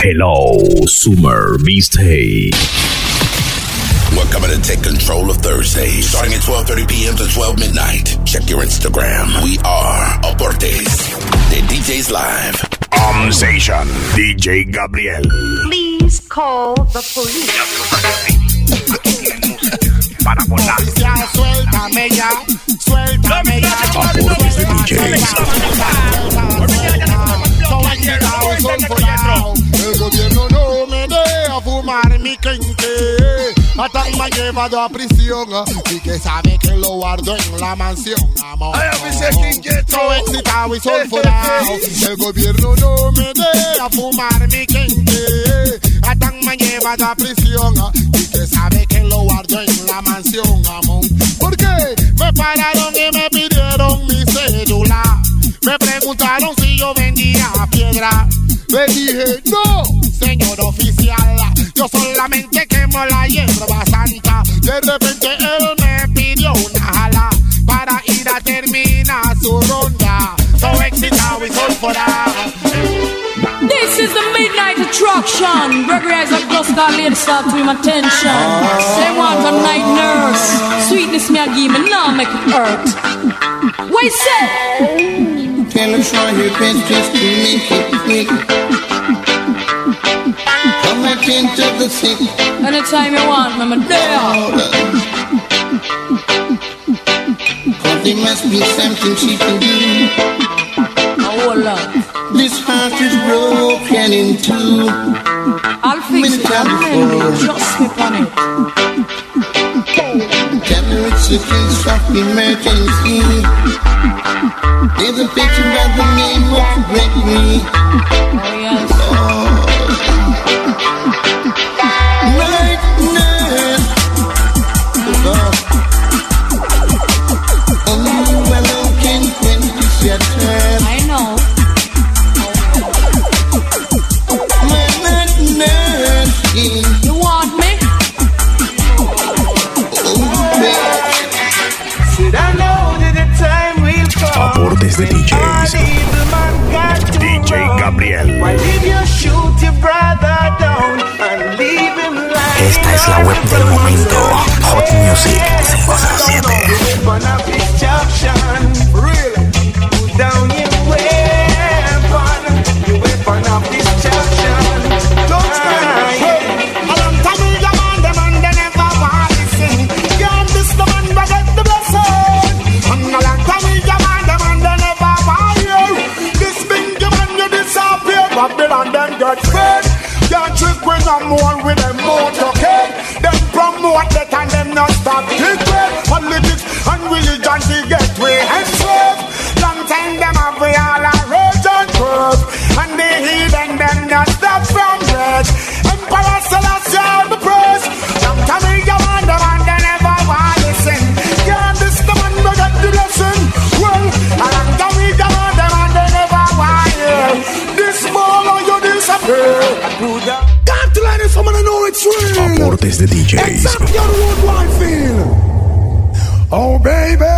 Hello, Summer Mistake. We're coming to take control of Thursday, starting at 12:30 p.m. to 12 midnight. Check your Instagram. We are Aportes, the DJs live. Station, DJ Gabriel. Please call the police. Para volar. Suéltame ya, suéltame ya. Aportes de DJs. El gobierno no me deja fumar mi quinte. Hasta me ha llevado a prisión y que sabe que lo guardo en la mansión, amor. So excitado y sulfurado. El gobierno no me deja fumar mi quinte. Hasta me ha llevado a prisión y que sabe que lo guardo en la mansión, amor. ¿Por qué? Me pararon y me pidieron mi cédula. Me preguntaron si yo vendía piedra. Le dije, no, señor oficial, yo solamente quemo la hierba santa. De repente él me pidió una jala para ir a terminar su ronda. So excitado y sulfurado. This is the Midnight Attraction. Gregory Isaac just got laid start to him attention. Say want a night nurse. Sweetness me a give me, now make it hurt. What you say? Tell him show your best just to make it quick. Come back into the sick. Anytime you want, I'm there. Cause there must be something she can do. Hold on. This heart is broken in two. I'll fix it, I'll just me on it. Tell her it's a case of emergency. There's a picture by the name of Gregory. Oh yes. Night nurse. Only you alone can quench your thirst. I know. My night nurse. You want me? Oh, baby. Should I know that the time will come? Aportes de DJs. DJ Gabriel. Why did you shoot your brother down and leave him like? Esta es la web del momento. Hot Music 507. Weapon of destruction. Really? Put down your weapon. Your weapon of destruction. Don't stand. A long time we demand them and they never want to listen. Can't this the man but get the blessing. And a long time we demand them and they never want to hear. This bingy man you disappear. Babylon then get fed. Can't trick when I'm more with them motorcade. Them promote that and them not stop it. Politics and religion to get way and serve. Long time them have we all a rage and curve. And the heathen them not stop from rage. Emperor Selassie all the praise. Long time we go on them and they never want to listen. Can't this the man who get the lesson? Well, a long time we go on them and they never want to hear. This ball or you disappear. Got to let it someone know it's real. Aportes de DJs. Exactly how the road wide feel. Oh baby,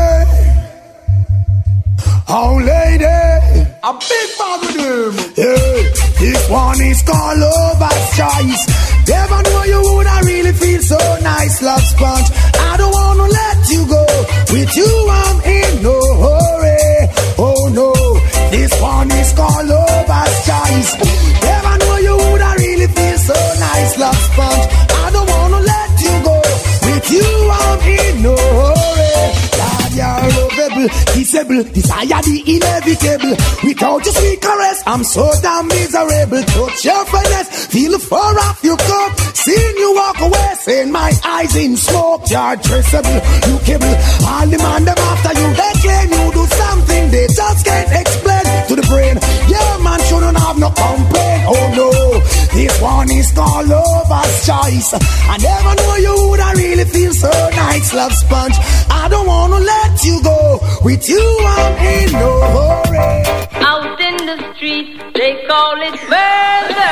oh lady, a big bag with them. Yeah, this one is called Lover's Choice. Never know you would I really feel so nice, love sponge. I don't wanna let you go. With you I'm in no hurry. Oh no, this one is called Lover's Choice. Never know you would I really feel so nice, love sponge. I don't wanna let you go. With you I'm in no hurry. God, you're lovable, kissable, desire the inevitable. Without your sweet caress, I'm so damn miserable. Touch your finesse, feel the fur off your coat. Seeing you walk away, saying my eyes in smoke. You're traceable, you cable. All the man them after you, they claim you do something they just can't explain to the brain. Yeah, man shouldn't have no complaint. Oh no, this one is called Lover's Choice. I never know you would I really feel so nice, love sponge. I don't wanna let you go. With you I'm in no hurry. Out in the street they call it murder.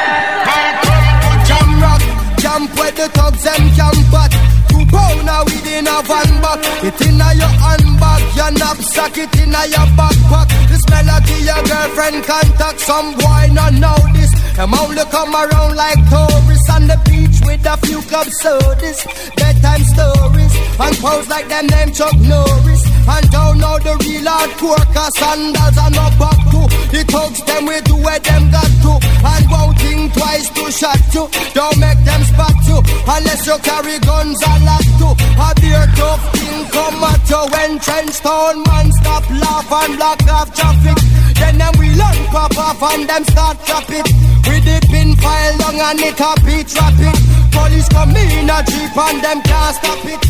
Jam rock, jump with the thugs and camp back. 2 pounder within a van back. It inna your handbag, your knapsack, it inna your backpack. This melody your girlfriend contact. Some boy not know this. Them only come around like tourists on the beach with a few club sodas, bedtime stories, and pose like them name Chuck Norris. And don't know the real hardcore, cause sandals are no back to. The thugs them we do where them got to. And won't think twice to shot you. Don't make them spot you, unless you carry guns and lock to. A beer tough thing come at you when trench town man stop laugh and block off traffic. Then them we learn pop off and them start trap it. With the pin file long and it a beat rapid. Police come in a jeep and them can't stop it.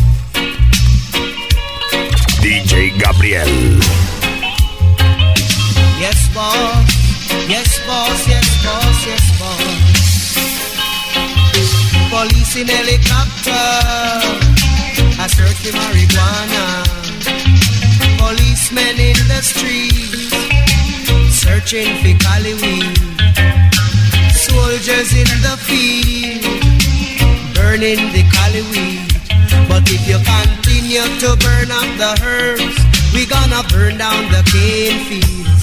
DJ Gabriel. Yes boss, yes boss, yes boss, yes boss. Police in helicopter, a search for marijuana. Policemen in the streets, searching for Cali weed. Soldiers in the field, burning the Cali weed. But if you continue to burn up the herbs, we gonna burn down the cane fields.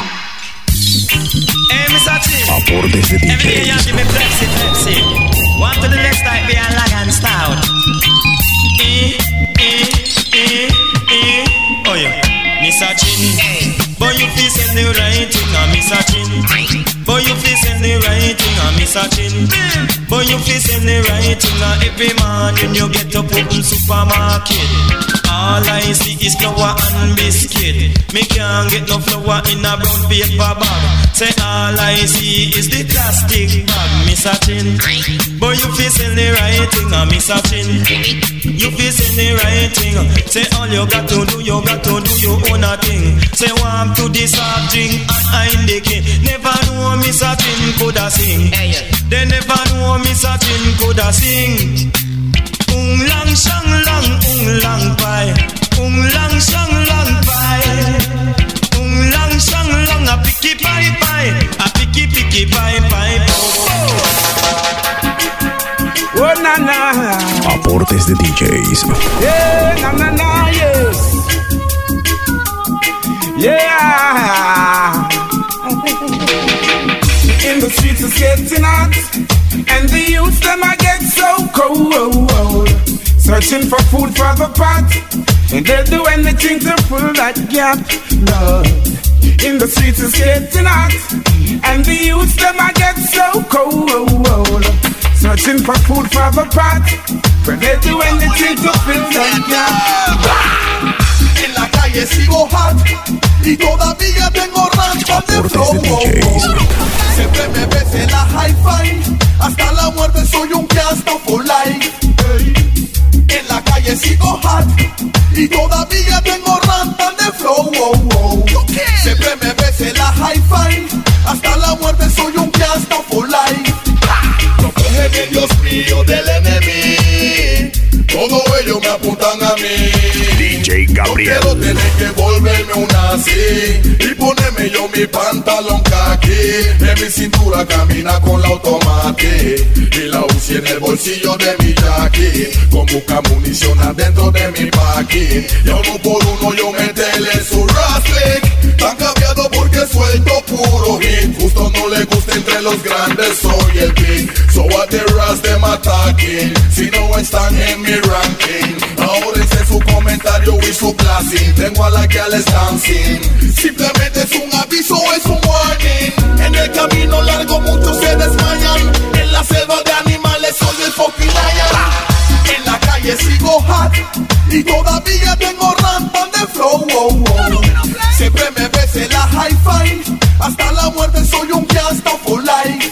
Hey, Mr. Chin. Aportes de Every day you give me Pepsi. One to the left side, be a lag and stout. Oh yeah, Mr. Chin. Boy, you feel send the right thing, Mr. Chin. Boy, you feel send the right thing, Mr. Chin. Boy, you feel send the right thing, every morning you get up open supermarket. All I see is flour and biscuit. Me can't get no flour in a brown paper bag. Say all I see is the plastic bag, Mr. Chin. Boy, you feel send the right thing, Mr. Chin. You feel send the right thing. Say all you got to do your own thing. Say warm to this hard drink and I'm the king. Never know Mr. Chin coulda sing. They never know Mr. Chin coulda sing. Lang shang lang pai. Lang shang lang pai. Lang shang lang a picky pai. A picky pai. Oh na na. Aportes de DJs. Yeah, na, yes. Yeah. In the streets it's getting hot, and the youth them I get so cold. Searching for food for the pot, and they'll do anything to fill that gap. Lord, in the streets it's getting hot, and the youth them I get so cold. Searching for food for the pot, but they'll do anything to fill that gap. En la calle sigo hot y todavía tengo rancho de flow. Siempre me ves en la hi-fi, hasta la muerte soy un piasto for life. En la calle sigo hot y todavía tengo rancho de flow. Siempre me ves en la hi-fi, hasta la muerte soy un piasto for life. Protégeme Dios mío del enemigo, todo ellos me apuntan a mí. DJ Gabriel. No quiero tener que volverme un nazi y ponerme yo mi pantalón kaki. En mi cintura camina con la automática y la UCI en el bolsillo de mi jacket. Con busca munición adentro de mi paqui. Y a uno por uno yo meterle su raslick. Tan cambiado porque suelto puro hit. Justo no le gusta entre los grandes, soy el big. So what the rest them attacking. Si no están en mi ranking, ahora hice su comentario y su classing. Tengo a la que al dancing. Simplemente es un aviso, es un warning. En el camino largo muchos se desmayan. En la selva de animales soy el fucking lion. En la calle sigo hot y todavía tengo rampa de flow. Siempre me ves en la hi-fi, hasta la muerte soy un piasto for life.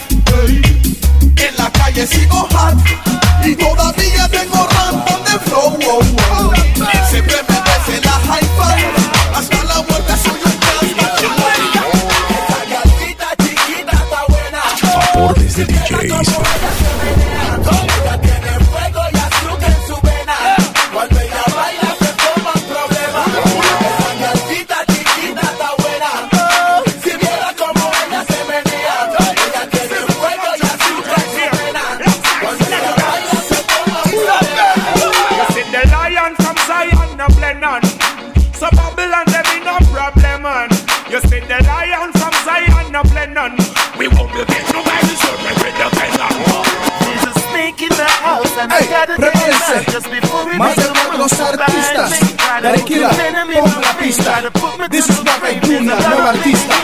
En la calle sigo hot y todavía tengo rampa de flow. Siempre me ves en la hi-fi, hasta la muerte soy un piasto for life. Esa gatita chiquita está buena. Aportes de DJs. Ella tiene fuego y azúcar en su vena. Cuando ella baila se forman problemas. Esa gatita chiquita está buena. Si viera como ella se menea. Ella tiene fuego y azúcar en su vena. Cuando ella baila se forman problemas. You see the lion from Zion no blend on. So Babylon there be no problem on. You see the lion from Zion no blend on. We won't be get nobody so Hey, prepárense. Más de los artistas. Darekila, ponga la pista. This is Barry Junior, nuevo artista.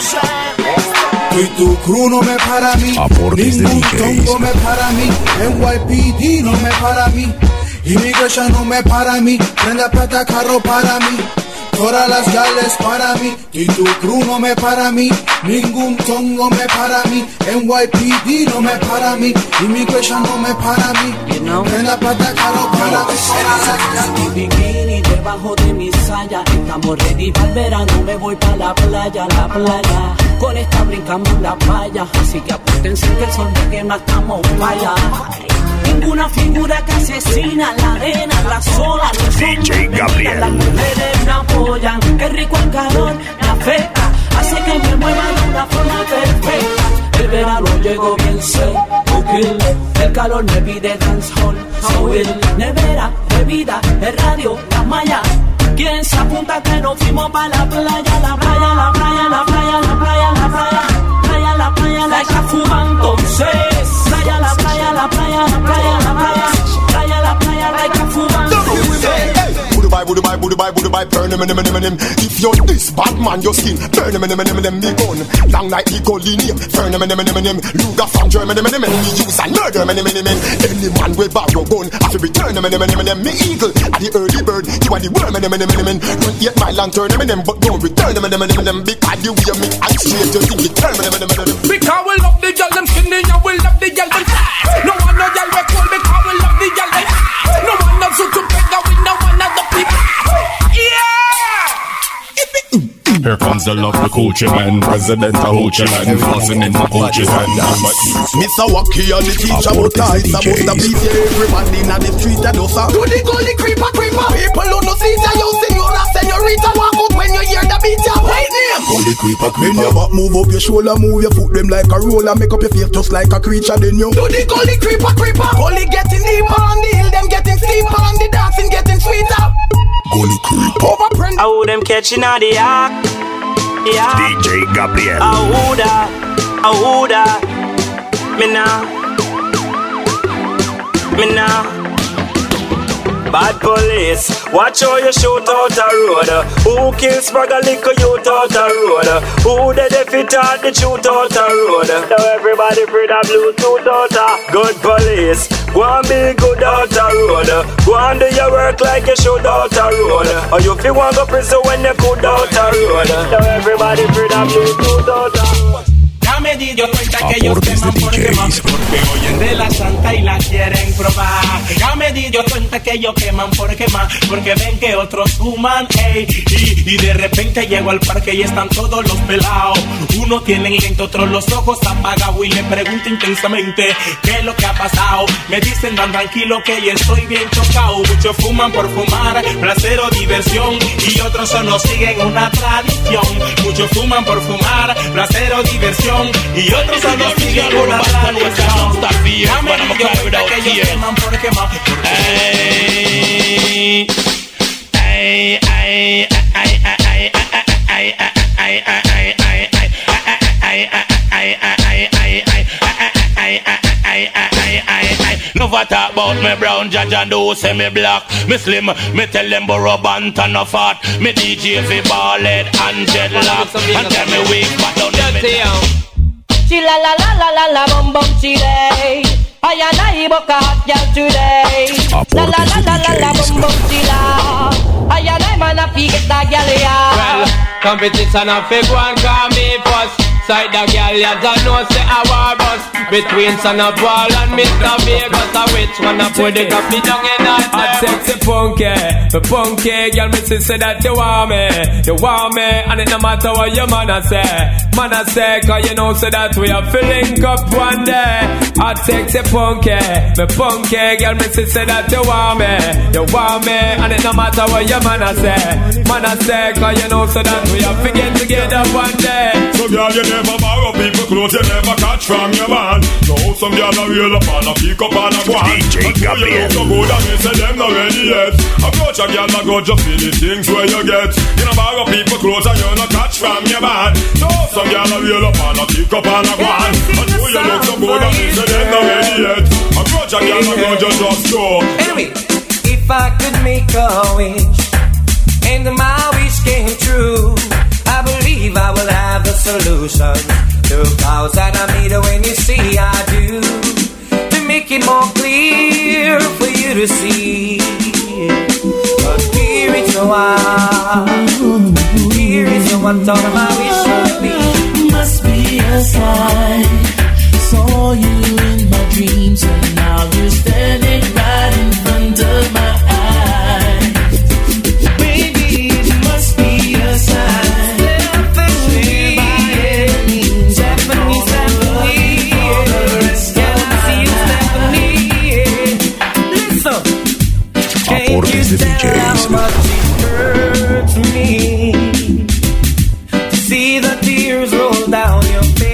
Y tu crew no me para mí. Ningún tongo me para mí. NYPD no me para mí. Immigration no me para mí. Prenda plata carro para mí. Todas las gales para mí. Y tu crew no me para mí. Ningún tongo me para mí. NYPD no me para mí. Immigration no me para mí. Prenda plata carro para mí. Mi bikini debajo de mi saya. Estamos ready para el verano. Me voy para la playa, la playa. Con esta brincamos en la playa. Así que apúntense que el sol me quema, estamos falla. Ninguna figura que asesina la arena, la sola, los DJ Gabriel. Las mujeres me apoyan, qué rico el calor, la afecta, hace que me mueva de una forma perfecta. El verano llegó bien seco, el calor me pide dancehall, soul, nevera, bebida, el radio, la malla. ¿Quién se apunta que nos fuimos para la playa, la playa, la playa, la playa, la playa, la playa, playa, la playa, la echa fumando, playa, la playa, la playa, la playa, la playa, playa, la playa, la echa fumando. Budubai, burn him. If you're this bad man, your skin burn him, me gun. Long like the Colinium, burn him. Luga from Germany, me use and murder him. Any man with borrow gun, I feel return him. Me eagle, at the early bird, you are the worm, Run 8 mile and turn him, but don't return him. Because you hear me and straight, you think you turn him. Because we love the girl, them skinny, and we love the girl, them fat. No one no girl we cool, because we love the girl, them fat. No one knows who to pick, and we no one of the people. Here comes the love, the Coochie Man, President of Hoochie Land, flossing in the Coochie Land. Mr. Wacky and the teacher, but I supposed to be here. Everybody in the street, I do so. Do the gully creeper. People who no see that you senora, senorita, walk out when you hear the beat, you white name. Gully creeper. When you back, move up your shoulder, move your foot them like a roller, make up your face just like a creature, then you. Do the gully creeper. Gully getting deeper on the hill, them getting steeper on the dancing, getting sweeter. Gully creeper. Overprint. I would them catching on the act. Yeah. DJ Gabriel. Ahuda, me now. Bad police, watch how you shoot out a road. Who kills Spragga little youth out a road? Who the defeat out the shoot out a road? Now everybody free the Bluetooth out a good police. Go and be good out a road. Go and do your work like you should out a road. Or you feel want go prison when you could out a road. Now everybody free the Bluetooth out a road. Ya me di yo cuenta que ellos queman porque oyen de la santa y la quieren probar. Ya me di yo cuenta que ellos queman porque ven que otros fuman, ey. Y de repente llego al parque y están todos los pelados. Uno tiene lente, otros los ojos apagados y le pregunto intensamente qué es lo que ha pasado. Me dicen tan tranquilo que yo estoy bien chocado. Muchos fuman por fumar, placer o diversión, y otros solo siguen una tradición. Muchos fuman por fumar, placer o diversión, y otros solo siguen una tradición. Ya me di yo cuenta que ellos queman por quemar. Never talk about me brown, judge and do say me black. Me slim, me tell them borrow band and no fat. Me DJ fi ballhead and dreadlock. And tell me weak, but don't let me Chila la la la la la bum bum chile. I and I boca hot girl today. La la la la la la bum bum chila. I and I man a get that girl ya. Well, competition a fake one call me first. Side the girl ya don't know say a war bus between Son of Paul and Mr. Vegas. A which one a put it up down in that I sexy punky girl, me say that you want me, and it no matter what your man a say, cause you know say that we are filling up one day. I sexy punky girl, me say that you want me, and it no matter what your man a say, cause you know say that we are figuring together one day. So girl, you never borrow people clothes, you never catch from your man. No, some girl a real up and a pick up and a go on. DJ Gabriel. You look so good and me say them not ready yet. Approach a girl and go just see the things where you get. You know borrow people clothes and you no catch from your man. No, some girl a real up and a pick up and a go on. And you look so good and me say them not ready yet. Approach watch a girl and go just go. Anyway, if I could make a wish and my wish came true, I believe I will have the solution to clouds that I made when you see I do, to make it more clear for you to see. But here is no one, here is no one thought of my wish should be. Must be a sign. Saw you in my dreams and now you're standing right in front of my eyes. Baby, it must be a sign. Stephanie, Stephanie, Stephanie, all the rest of see you, Stephanie. Listen, can't you tell how much it hurts me to see the tears roll down your face?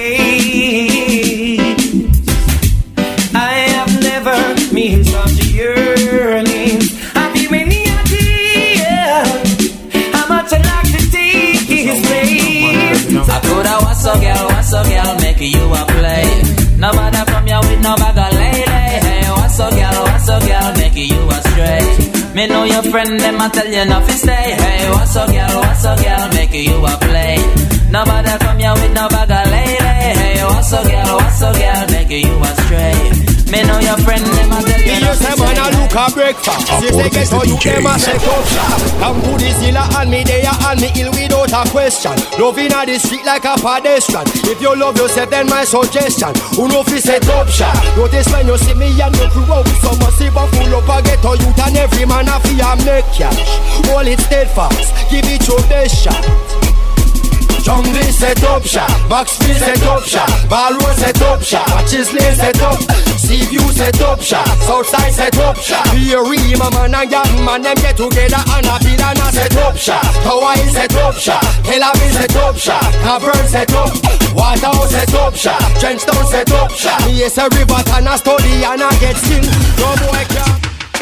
Mean such yearning. Have you any idea how much I'd like to take his place? I coulda was a girl, make you a play. Nobody come here with no bag of lady. Hey, was a girl, make you a stray. Me know your friend, them a tell you nothing stay. Hey, was a girl, make you a play. Nobody come here with no bag of lady. Hey, was a girl, make you a stray. Me know your friend, them a tell you you say man a look a breakfast. You say get how you them a say up shop. Come to the zilla and me there and me ill without a question. Loving a the street like a pedestrian. If you love yourself then my suggestion, who know fi set up shop. Notice when you see me and me crew out with some massive and full up a ghetto youth and every man a fi a make cash. Hold it steadfast, give it your best shot. Jungle set up shop, Maxfield set up shop, Ballroom set up shop, Chisley set up, Seaview set up shop, Southside set up shop. Here we man and young man them get together and a bid and a set up shop. Hawaii set up shop, Tel Aviv set up shop, Cavern set up, Waterhouse set up shop, Trenchtown set up shop. Yes a river and a study and a get still. No boy can.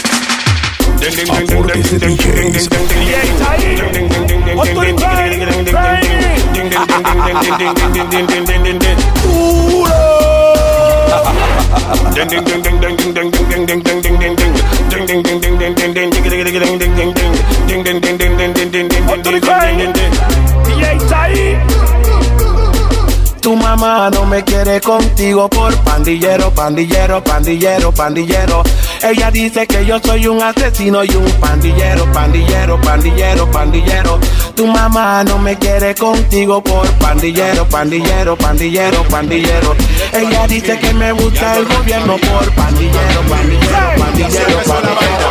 Tu mamá no me quiere contigo por pandillero, pandillero, pandillero, pandillero. Ella dice que yo soy un asesino y un pandillero, pandillero, pandillero, pandillero. Tu mamá no me quiere contigo por pandillero, pandillero, pandillero, pandillero. Ella dice que me gusta el gobierno por pandillero, pandillero, pandillero, pandillero.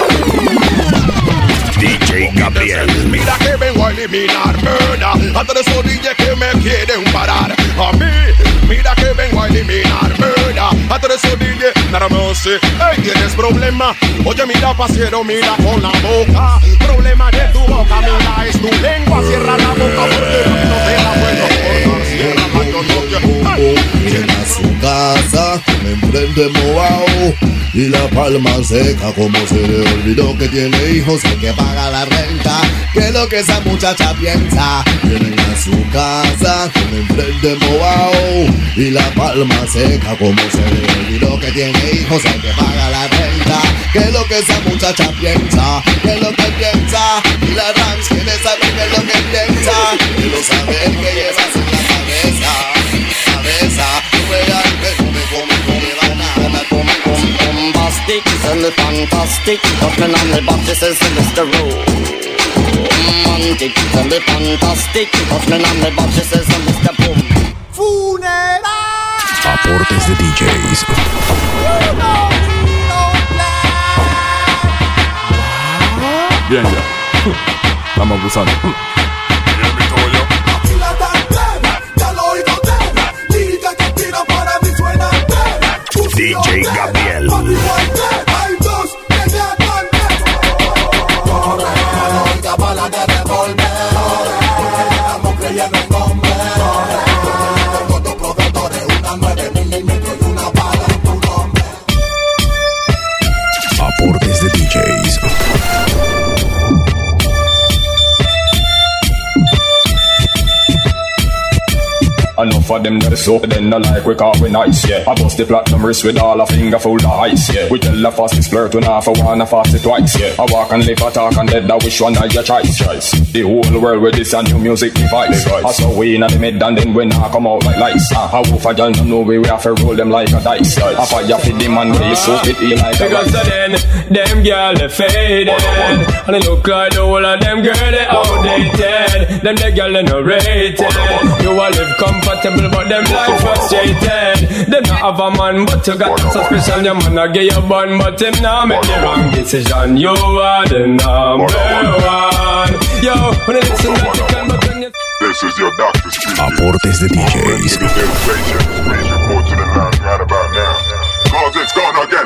DJ Gabriel. Mira que vengo a eliminar murder. Antes de esos DJ que me quieren parar. A mí, mira que vengo a eliminar murder. Antes de esos DJ, nada me sé. Hey, tienes problema. Oye, mira, pasiero, mira con la boca. Problema de tu boca, mira, es tu lengua. Cierra la boca porque no te la puedo cortar. Cierra la boca. Llena su casa, enfrente Moao. Y la palma seca, como se le olvidó que tiene hijos, hay que pagar la renta. ¿Qué es lo que esa muchacha piensa? Vienen a su casa, con enfrente Moao. Y la palma seca, como se le olvidó que tiene hijos, hay que pagar la renta. ¿Qué es lo que esa muchacha piensa? ¿Qué es lo que piensa? Y la Rams quiere saber qué es lo que piensa. Quiero saber qué llevas en la cabeza. Cabeza, realmente come banana, come bombastic, send it fantastic. Talking on the box, this is Mr. Romantic, send it fantastic. Talking on the box, this is Mr. Boom. Aportes de DJs. Bien, ya. Estamos abusando. DJ Gabriel. Aportes de DJs. Enough Enough of them that so then no like we call we nice, yeah. I bust the platinum wrist with all a finger full of ice, yeah. We tell the fastest flirt to half a one, a fast it twice, yeah. I walk and live, I talk and dead, that which one of your choice. The whole world with this a new music device. I saw we in the mid and then we now come out like lights. I wolf a girl no know we have to roll them like a dice. I fire for the man where you so it like a because then, them girl they faded. And they look like the whole of them girl they outdated. Them the girl they no rated. You all live comfortable but them life frustrated. Them not have a man but you got so special. Your man a get your bun but him now make the wrong decision. You are the number one. Yo, when I listen that you can but when you... This is your Dr. Street. Aportes de DJs. Please report to the line right about now. Cause it's gonna get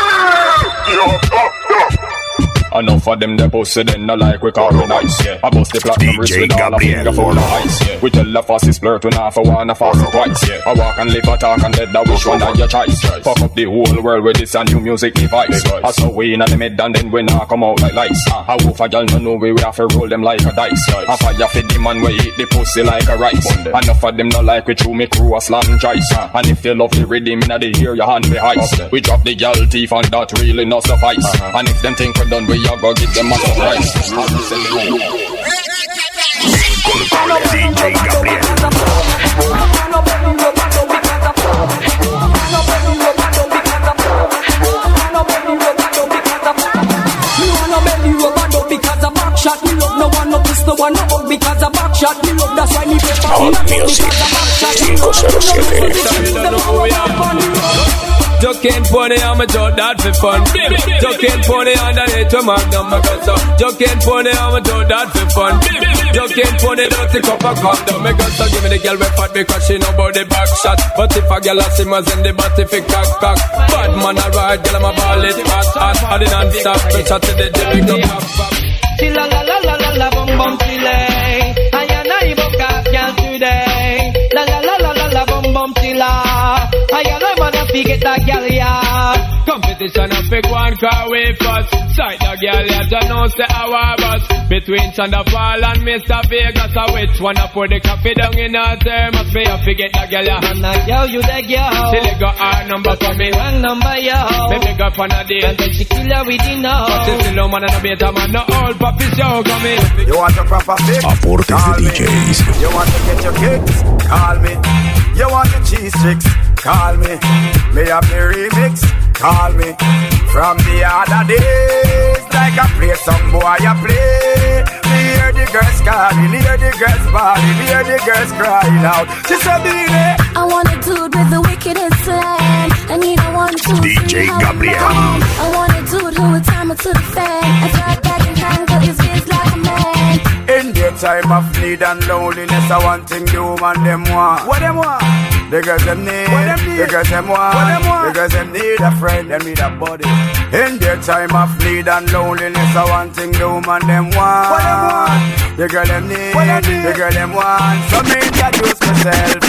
enough of them they posted then no like we call we nice, yeah. I bust the platinum wrist with all a finger full of ice, yeah. We tell the fastest flirt when half a one, a fast twice, yeah. I walk and live, I talk and dead, that which one of your choice. Fuck up the whole world with this a new music device. I saw we in the mid and then we now come out like lights. I wolf a girl no know we have to roll them like a dice. I fire for the man we eat the pussy like a rice. Enough of them no like we chew me crew a slam choice. And if you love the rhythm inna the ear, your hand be ice. We drop the girl teeth and that really not suffice. And if them think we're done, we a go give them a surprise. DJ Gabriel. Shot me love no one no kiss no one no hug because a back shot me love that's why me pay for Hot Music 507. Duck and pony, I'm a joke that for fun. Duck and pony underneath to Magnum, because duck and pony, I'm a joke that for fun. Duck and pony, don't take up a condom, because give me the girl with fat because she know about the back shot. But if a girl has him as in the body fi cock. Bad man a ride, girl I'm a ball it hot. I did not stop, bitch I to the gym, go back. Chilla la la la la la bum bum chile. I and I book up girl today. La la la la la la bum bum chilla. I and I wanna get that girl yeah. Competition a big one car way first. Sight the girl ya don't know say our bus. Between Thunderfall and Mr. Vegas, a which one a put the coffee down in her thermos. Me a forget the girl ya. And that girl you the girl. She let go our number for me. Wrong number yo. Me pick up on a day. And then she kill her with the know. But it's no man and a beta man, no old puppy show coming. You want a proper fix? Aportes de DJs. You want to get your kicks? Call me. You want your cheese tricks? Call me. Me have the remix? Call me. From the other days, like I play some boy I play. Me hear the girls calling, hear the girls bawling, hear the girls crying out. She said, I want a dude with the wickedest slang. I need a 1, 2, 3, DJ Gabriel. I want a dude who would time it to the fan. I thought back in time, got his face like a man. In their time of need and loneliness, I want thing the woman them want. What them want? The girls them need. What them need? The girls them want. What them want? The girls them need a friend, them need a body. In their time of need and loneliness, I want thing the woman them want. What them want? The girl them need. What them need? The girl them want. So me introduce myself.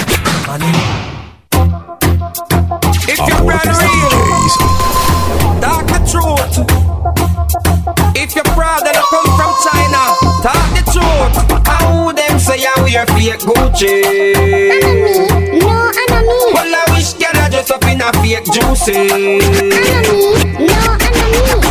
If you're brother real, talk the truth. If you're proud that I come from China, talk the truth. How them say I wear fake Gucci? Enemy, no enemy. Well I wish girl I dress up in a fake juicy. Enemy, no enemy.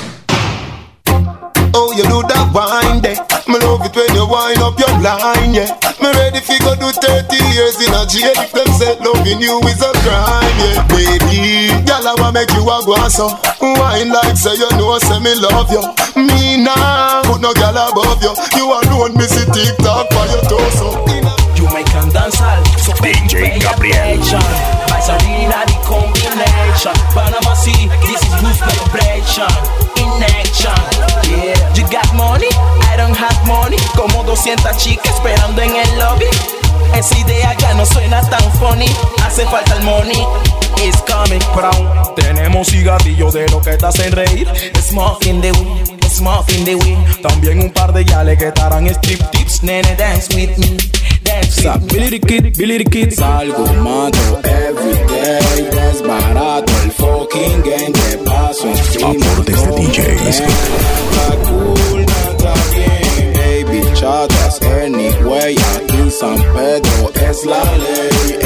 Oh, you do that wine there. Me love it when you wind up your line, yeah. Me ready fi go do 30 years in a jail if them say loving you is a crime, yeah. Baby, girl I wanna make you a go so. Wine like say you know say me love you. Me nah put no girl above you. You alone me see TikTok for your torso. You make them dance all, so DJ Gabriel. Vaseline the combination. Panama City, this is roof celebration. In action, yeah. You got money, I don't have money. Como 200 chicas esperando en el lobby. Esa idea ya no suena tan funny. Hace falta el money, it's coming from. Tenemos cigarrillo de lo que te hacen reír. Smoke in the wind, smoke in the wind. También un par de yales que estarán strip tips. Nene, dance with me. Billy the Kid, salgo, mato, everyday, desbarato, el fucking game, te paso encima. Aportes de DJs. Nada cool, nada bien, baby, chatas, anyway, aquí San Pedro es la ley,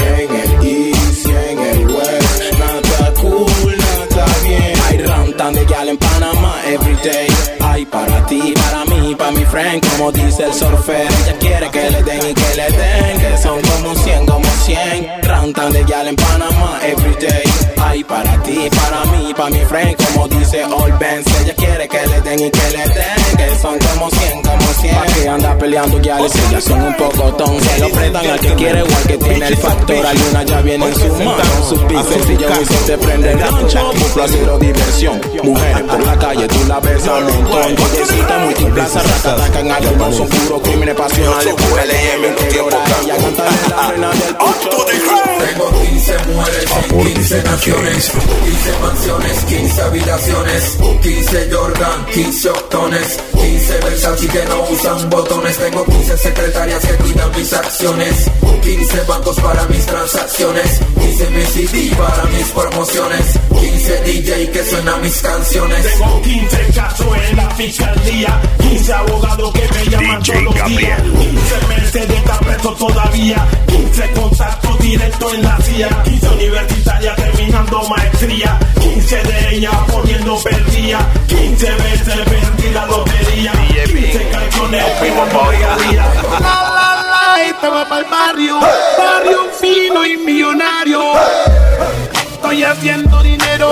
friend, como dice el surfer. Ella quiere que le den y que le den, que son como 100, como 100. Rantan de gal en Panamá everyday. Ay, para ti, para mí, para mi friend, como dice All Benz. Ella quiere que le den y que le den, que son como 100, como 100. Pa' que anda peleando gales, ellas son un poco ton. Se lo prestan al que quiere o al que tiene el factor. Alguna ya viene en su mano, sus pisos y yo y se te prende gancha. Un placer o diversión. Mujeres por la calle, tú la ves al montón. Cosecita, multiplaza, raza, atacan a algunos. Son puros crímenes pasionales. Ella canta en la arena del pucho. Tengo 15 mujeres en 15 naciones, 15 mansiones, 15 habitaciones, 15 Jordan, 15 octones, 15 Versace que no usan botones. Tengo 15 secretarias que cuidan mis acciones, 15 bancos para mis transacciones, 15 mi CD para mis promociones, 15 DJ que suenan mis canciones. Tengo 15 casos en la fiscalía, 15 abogados que me llaman todos los días, 15 meses de estar preso todavía, 15 contactos directos en la CIA, 15 universitarias terminando maestría, 15 de ellas poniendo perdida, 15 veces perdí la lotería, 15 canciones primo moría. La, esta va pa'l barrio, barrio fino y millonario. Estoy haciendo dinero,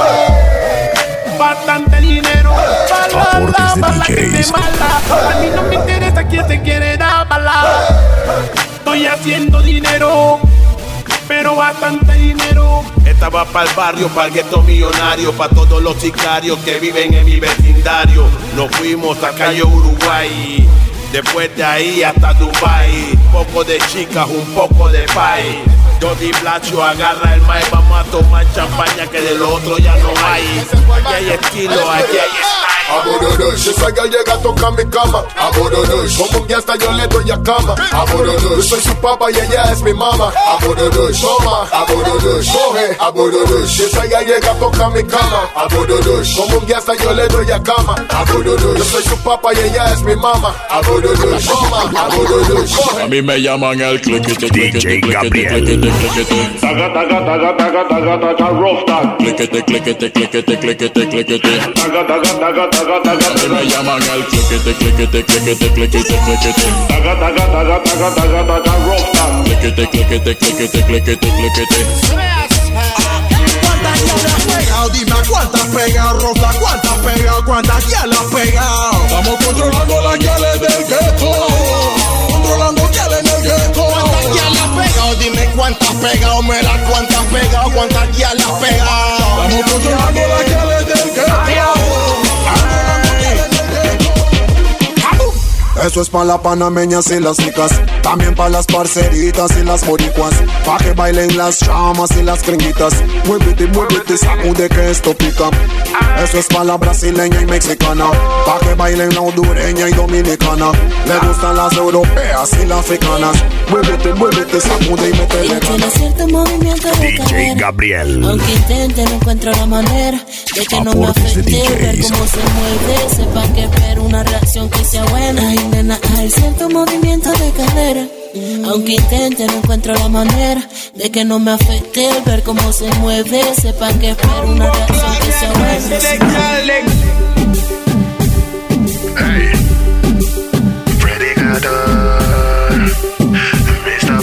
bastante dinero. Para la gente mala, a mí no me interesa quién se quiere dar bala. Estoy haciendo dinero, pero bastante dinero. Esta va para el barrio, para el gueto millonario, para todos los sicarios que viven en mi vecindario. Nos fuimos a calle Uruguay, después de ahí hasta Dubai. Un poco de chicas, un poco de país. Jody Blasio agarra el mic, vamos a tomar champaña que del otro ya no hay. Aquí hay estilo, aquí hay style. Aborodosh, esa gal llega a tocar mi cama. Aborodosh, como un día hasta yo le doy a cama. Aborodosh, yo soy su papá y ella es mi mamá. Aborodosh, toma, Aborodosh, coge. Aborodosh, esa gal llega a tocar mi cama. Aborodosh, como un día hasta yo le doy a cama. Aborodosh, yo soy su papá y ella es mi mamá. Aborodosh, toma, Aborodosh, coge. A mí me llaman el cliquete, cliquete, cliquete, cliquete. Taga, taga, taga, taga, taga, taga, rough tag. Cliquete, cliquete, cliquete, cliquete, cliquete. Taga, taga, taga, taga. A mí me llaman el cliquete, cliquete, cliquete, cliquete, cliquete. Taga, taga, taga, taga, taga, taga, rough tag. Cliquete, cliquete, cliquete, cliquete, cliquete. ¿Cuántas ya le has pegado? Dime cuántas pegado, Rosa, cuántas pegado, cuántas ya le has pegado. Estamos controlando las guiales del gueto, controlando guiales del gueto. ¿Cuántas ya le has pegado? Dime cuántas pegado, mira cuántas pegado, cuántas ya le has pegado. Estamos controlando las guiales del gueto. Eso es pa' las panameñas y las ricas, también pa' las parceritas y las boricuas, pa' que bailen las chamas y las gringuitas. Muévete, sacude que esto pica. Eso es pa' la brasileña y mexicana, pa' que bailen la hondureña y dominicana. Le gustan las europeas y las africanas. Muévete, sacude y métele ganas. Tiene cierto movimiento de DJ Gabriel. Aunque intente, no encuentro la manera de que no me afecte. Ver cómo se mueve, sepa que espero una reacción que sea buena. Ay, nena, hay cierto movimiento de cadera. Aunque intente, no encuentro la manera de que no me afecte. Ver cómo se mueve, sepa que espero una reacción que sea buena. Hey, Freddy Gador, Mr.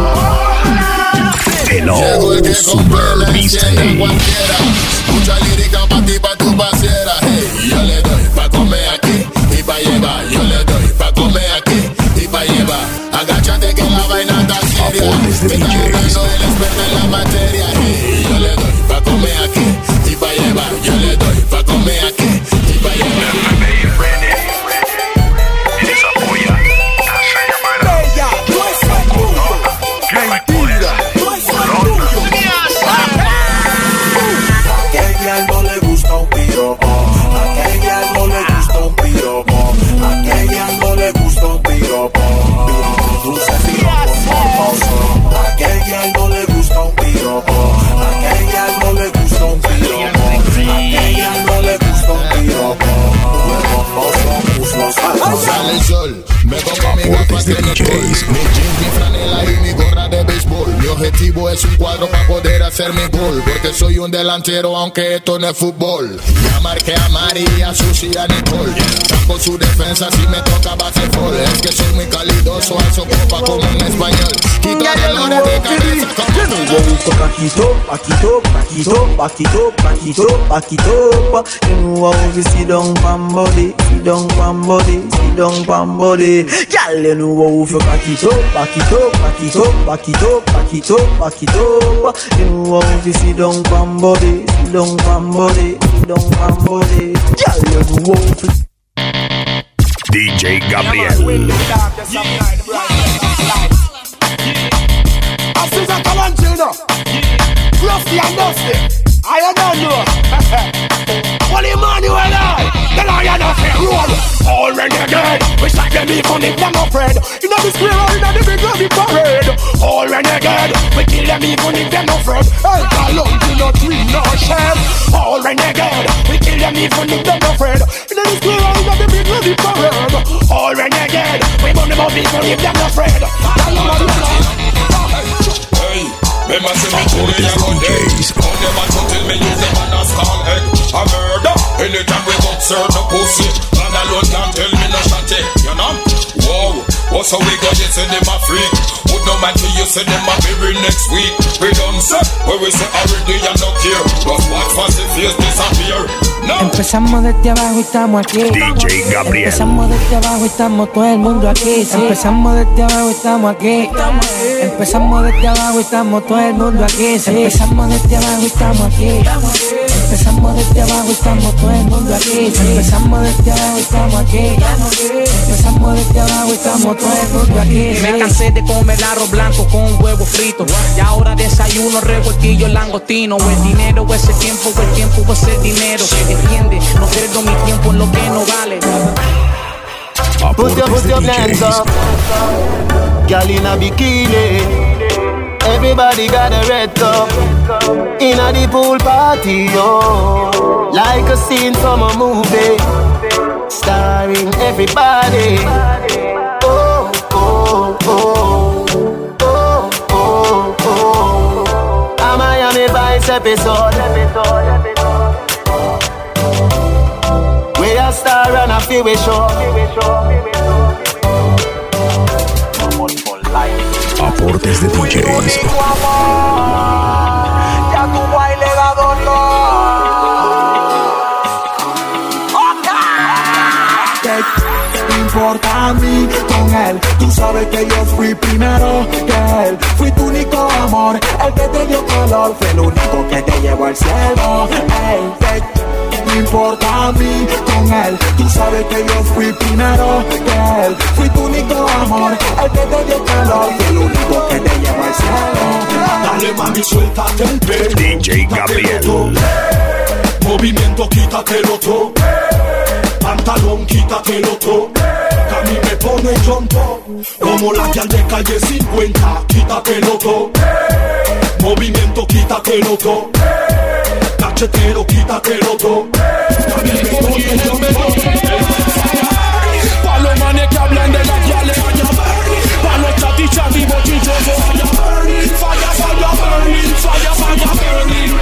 Hello, Super Mixtape. Mucha lírica pa' ti, pa' tu pasiera. Hey, yo le doy pa' comer aquí y pa' llevar. Yo le doy pa' comer aquí y pa' llevar. Agáchate que la vaina está seria. Me está hablando el experto en la materia. Hey, yo le doy pa' comer aquí y pa' llevar. Yo le doy pa' comer aquí y pa' llevar. Sale el sol, me pongo mi gafas de mi jeans, mi franela y mi gorra de béisbol. Mi objetivo es un cuadro para poder hacer mi gol, porque soy un un delantero, aunque esto no es fútbol. Ya marqué a María, Susi, a Nicole. Saco su defensa si me toca baseball. Es que soy muy calidoso, alzo copa como un español. Quita dolores de cabeza como back it up. You know how we sit down pam body. Girl, you know how we back it up. You know how we sit down pam body. Girl, you know how we DJ Gabriel. Come on, Gino. Rusty and Dusty. I don't know. What Emmanuel I? The lion of the road. All renegade. We strike them even if them afraid. In the square or in the big lobby parade. All renegade. We kill them even if them afraid. El Calon do not win no shame. All renegade. We kill them even if them afraid. In the square or in the big lobby parade. All renegade. We burn them up even if them afraid. Remember see me to me a gun days. Come them a to tell me use them and a skull egg. A murder. Anytime we got certain pussy, man alone can't tell me no shanty. You know? Whoa. What's how we got it? Say them a freak. Would no matter you say them a bury next week. We done say where we say already and no care. Just watch fast the face disappear. No. Empezamos desde abajo y estamos aquí. DJ Gabriel. Empezamos desde abajo y estamos todo el mundo aquí. Sí. Empezamos desde abajo y estamos aquí. Empezamos desde abajo y estamos todo el mundo aquí. Sí. Empezamos desde abajo y estamos aquí. Empezamos desde abajo y estamos todo el mundo aquí. Empezamos desde abajo y estamos aquí. Empezamos desde abajo y estamos todo el mundo aquí. Me cansé de comer arroz blanco con huevo frito. Y ahora desayuno revoltillo langostino. O el dinero o ese tiempo, o el tiempo o ese dinero. Entiende, no pierdo mi tiempo en lo que no vale. Put your hands up. Girl in a bikini. Everybody got a red cup. In a the pool party, yo. Like a scene from a movie. Starring everybody. Oh, oh, oh. Oh, oh, oh. A Miami Vice episode. We a star and a feel we show. Aportes de DJs. Ya tu baile dado ¿Qué importa a mí con él? Tú sabes que yo fui primero que él. Fui tu único amor, el que te dio color. Fue el único que te llevó al cielo. ¿Qué importa a mí con él? Tú sabes que yo fui primero que él. Fui tu único amor, el que te dio calor. Fue el único que te llevó al cielo. Dale mami, suéltate el pelo. DJ Gabriel. Movimiento, quítatelo todo. Pantalón, quítatelo todo. Que a mí me pone chonto. Como la que al de calle 50. Quítatelo todo. Movimiento, quítatelo todo. Cachetero, quítatelo todo. A mí me pone chonto. Pa' los manes que hablan de la guiales, pa' los chati bochillosos, falla, burning.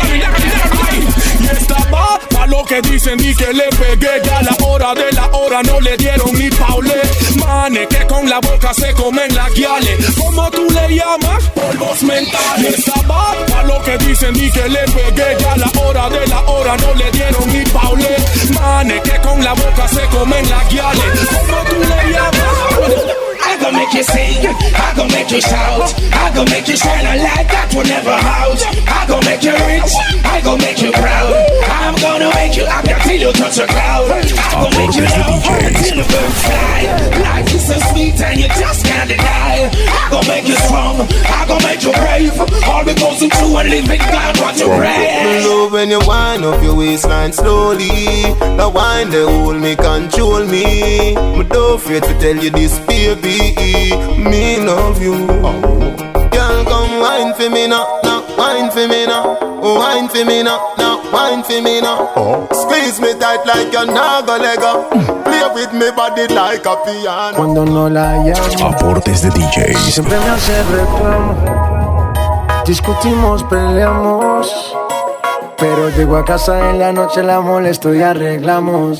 Y esta va pa' lo que dicen y que le pegué. Ya a la hora de la hora no le dieron ni paule. Manes que con la boca se comen las guiales. ¿Cómo tú le llamas? Polvos mentales. Y esta va pa' lo que dicen y que le pegué. Ya a la hora de la hora no le dieron ni paule. Manes que con la boca se comen las guiales. ¿Cómo tú le llamas? I gon' make you sing, I gon' make you shout, I gon' make you shine a light that will never out. I gon' make you rich, I gon' make you proud. I'm gonna make you happy till you touch the cloud. I gon' make you love until the birds fly. Life is so sweet and you just can't deny. I gon' make you strong, I gon' make you brave. All because you do and living God what you pray. Love when you wind up your waistline slowly. The wine they hold me, control me. But don't fear to tell you this, baby. Me love you. Girl, come wine for me now, wine for me now, wine for me now, wine for me now. Squeeze me tight like a naga lega. Play with me body like a piano. Cuando no la llamo, aportes de DJs. Siempre me hace reclamo. Discutimos, peleamos. Pero llego a casa en la noche, la molesto y arreglamos.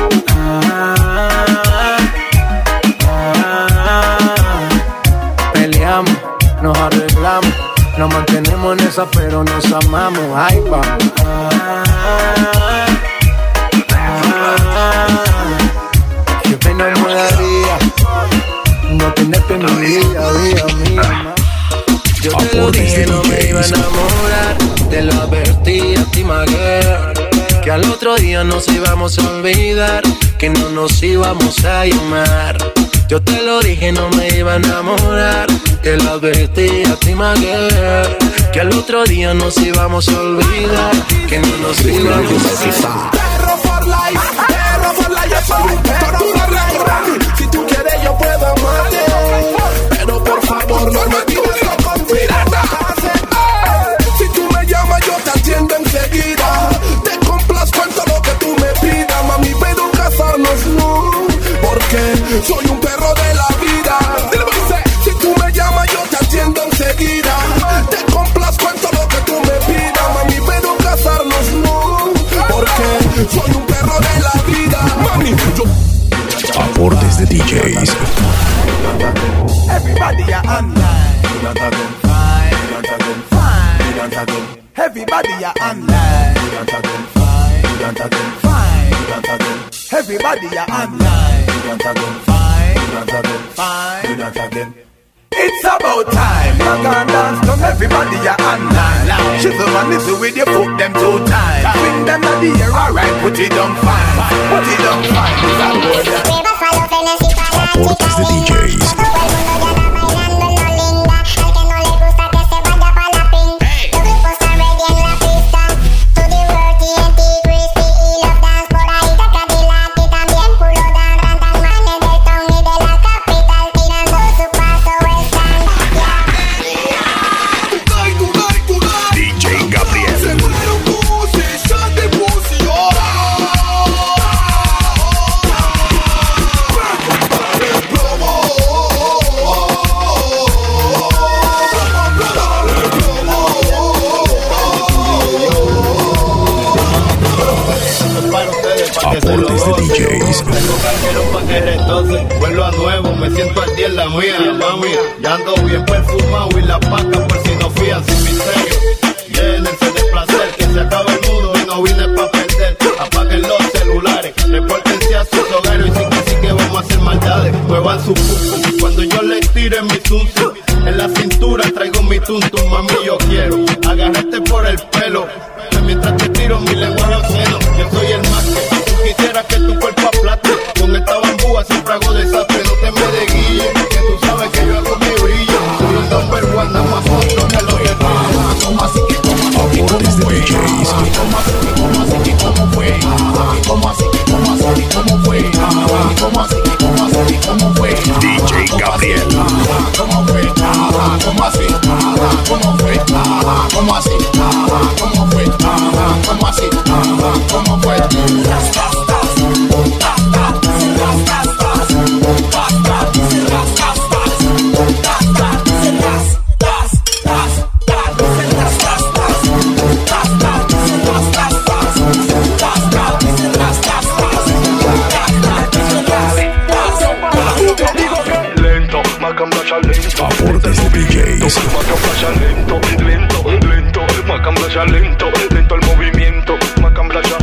Peleamos, nos arreglamos, nos mantenemos en esa, pero nos amamos. Ay, vamos. Qué pena me daría no tenerte en mi vida, vida mía. Yo te lo dije, no me iba a enamorar. Te lo advertí a ti, Maguire, que al otro día nos íbamos a olvidar, que no nos íbamos a llamar. Yo te lo dije, no me iba a enamorar. Te lo advertí a ti, Maguire, que al otro día nos íbamos a olvidar, que no nos íbamos a llamar. Perro for life, tortura recordar. Si tú quieres yo puedo amarte, pero por favor no me pidas no confianza. Si tú me llamas yo te atiendo enseguida. Te complazco en todo lo que tú me pidas, mami, pero casarnos no, porque soy un perro de la vida. Si tú me llamas yo te atiendo enseguida. Te complazco en todo lo que tú me pidas, mami, pero casarnos no, porque soy un perro de la vida. Mami, yo... Aportes de DJs. Everybody are online. Everybody are online. Everybody are online. It's about time. You can dance, come everybody are online. Shizzle and listen with your foot them 2 times. Bring them at the air, alright, put it on fine. Put it on fine. It's a good. Aportes de DJs. Aportes de DJs. Entonces vuelvo a nuevo, me siento al día en la mía, mami. Ya ando bien perfumado y la paca por si no fían sin misterio. Llénense de placer, que se acaba el mundo y no vine pa' perder. Apaguen los celulares, repórtense a sus hogares y sí que vamos a hacer maldades. Muevan su pum cuando yo les tire mi sucio. En la cintura traigo mi tuntum, mami, yo quiero agarrarte por el pelo, que mientras te tiro mi lengua al seno. Yo soy el más que tú quisieras que tu cuerpo aplaste. Con esta bambúa siempre hago desastre, no te me de guille, que tú sabes que yo hago mi brillo. Soy un number one, nada más otro que lo que como así que Aportes de DJs. como así que cómo fue, como así que cómo así cómo fue, como así que cómo así cómo fue. DJ Gabriel. ¿Cómo fue? ¿Cómo así? ¿Cómo fue? ¿Cómo así? ¿Cómo fue? ¿Cómo así? ¿Cómo fue? Aportes de DJs. Lento, lento, lento, macamblacha lento, lento el movimiento, macamblacha.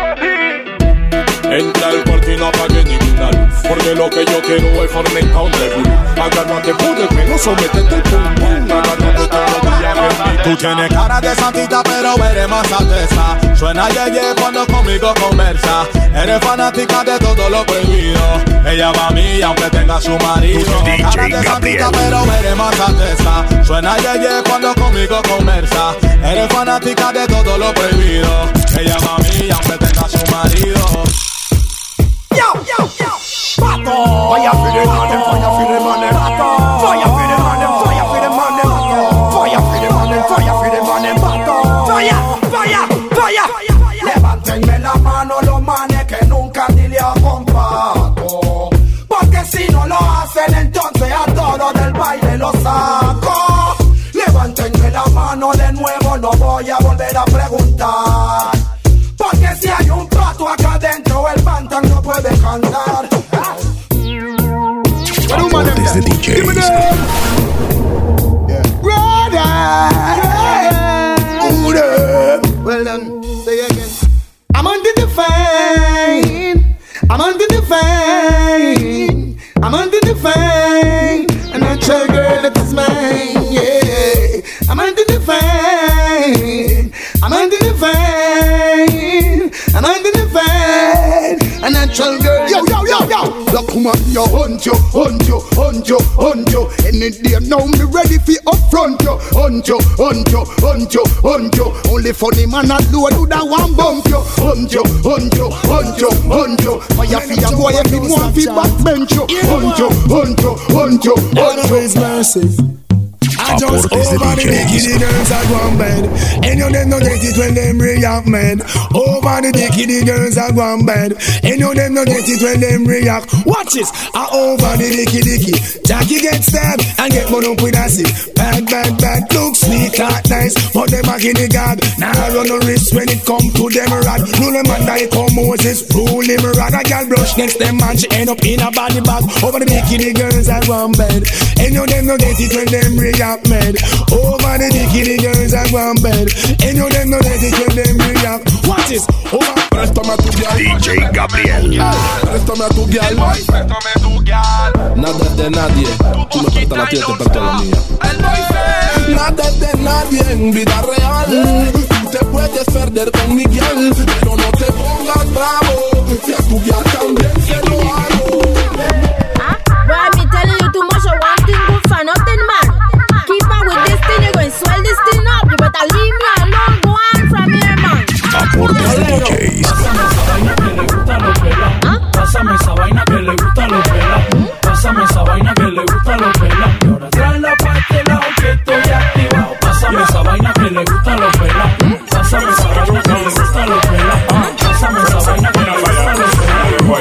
Entra al cuarto y no apague ninguna luz, porque lo que yo quiero es fornicar un revolú. Agárrate por el pelo, sométete el pum pum. Agárrate todos los días en mí. Tú tienes cara de santita, pero eres más alteza. Suena yeye cuando conmigo conversa. Eres fanática de todo lo prohibido. Ella va a mí aunque tenga su marido. Tú tienes cara de santita, pero eres más alteza. Suena yeye cuando conmigo conversa. Eres fanática de todo lo prohibido. Ella va a mí aunque tenga su marido. Yo, yo, yo, Pato. Fire for the man, fire for the man, Pato. Fire for the man, fire for the man, Pato. Fire for the man, fire for the man, Pato. Fire, fire, fire. Levántenme la mano los manes que nunca ni le ha comparado. Porque si no lo hacen, entonces a todos del baile lo saco. Levántenme la mano de nuevo, no voy a volver a preguntar. I'm under the fine. I'm under the fine. I'm under the fine. A natural girl that is mine. Yeah. I'm under the fine. I'm under the fine. I'm under the fine. A natural girl. Yo. Look, woman, you hunt you. Any day now me ready for upfront you. Hunt you. Only funny man a do that one bump you. Hunt you. Fire for your boy if you want to backbench you. Hunt you. God of His mercy. I just over the bikini girls at one bed. And you them no get it when them react, man. Over the bikini girls at one bed. And you them no get it when them react. Watch this, I over the dicky. Jackie get stabbed and get one up with a sip. Bad, look sweet, that nice. But them back in the guard. Now run no risk when it come to them rod. No the man that come Moses, rule him rod. A girl brush next them man, she end up in a body bag. Over the bikini girls at one bed. And you them no get it when them react. Med. Over the bikini girls at one bed. And you them no let it when them react. What is over? Préstame tu girl DJ Gabriel. Préstame tu girl. Nada de nadie. Tú me prestas la tuya, te presto la mía. Nada de nadie en vida real. Tú te puedes perder con Miguel, pero no te pongas bravo. Si a tu girl también se lo hago. Boy, me telling you too much of one thing good for nothing, man. Keep on with this thing, you're going to swell this thing up. You better leave me alone, go on from here, man. Aportes de DJs. Pásame esa vaina que le gusta a los pelas. Pásame esa vaina que le gusta a los pelas. Y ahora trae la parte lado que estoy activado. Pásame esa vaina que le gusta a los pelas. Pásame esa vaina que le gusta a los pelas. Pásame esa vaina que le gusta a los pelas.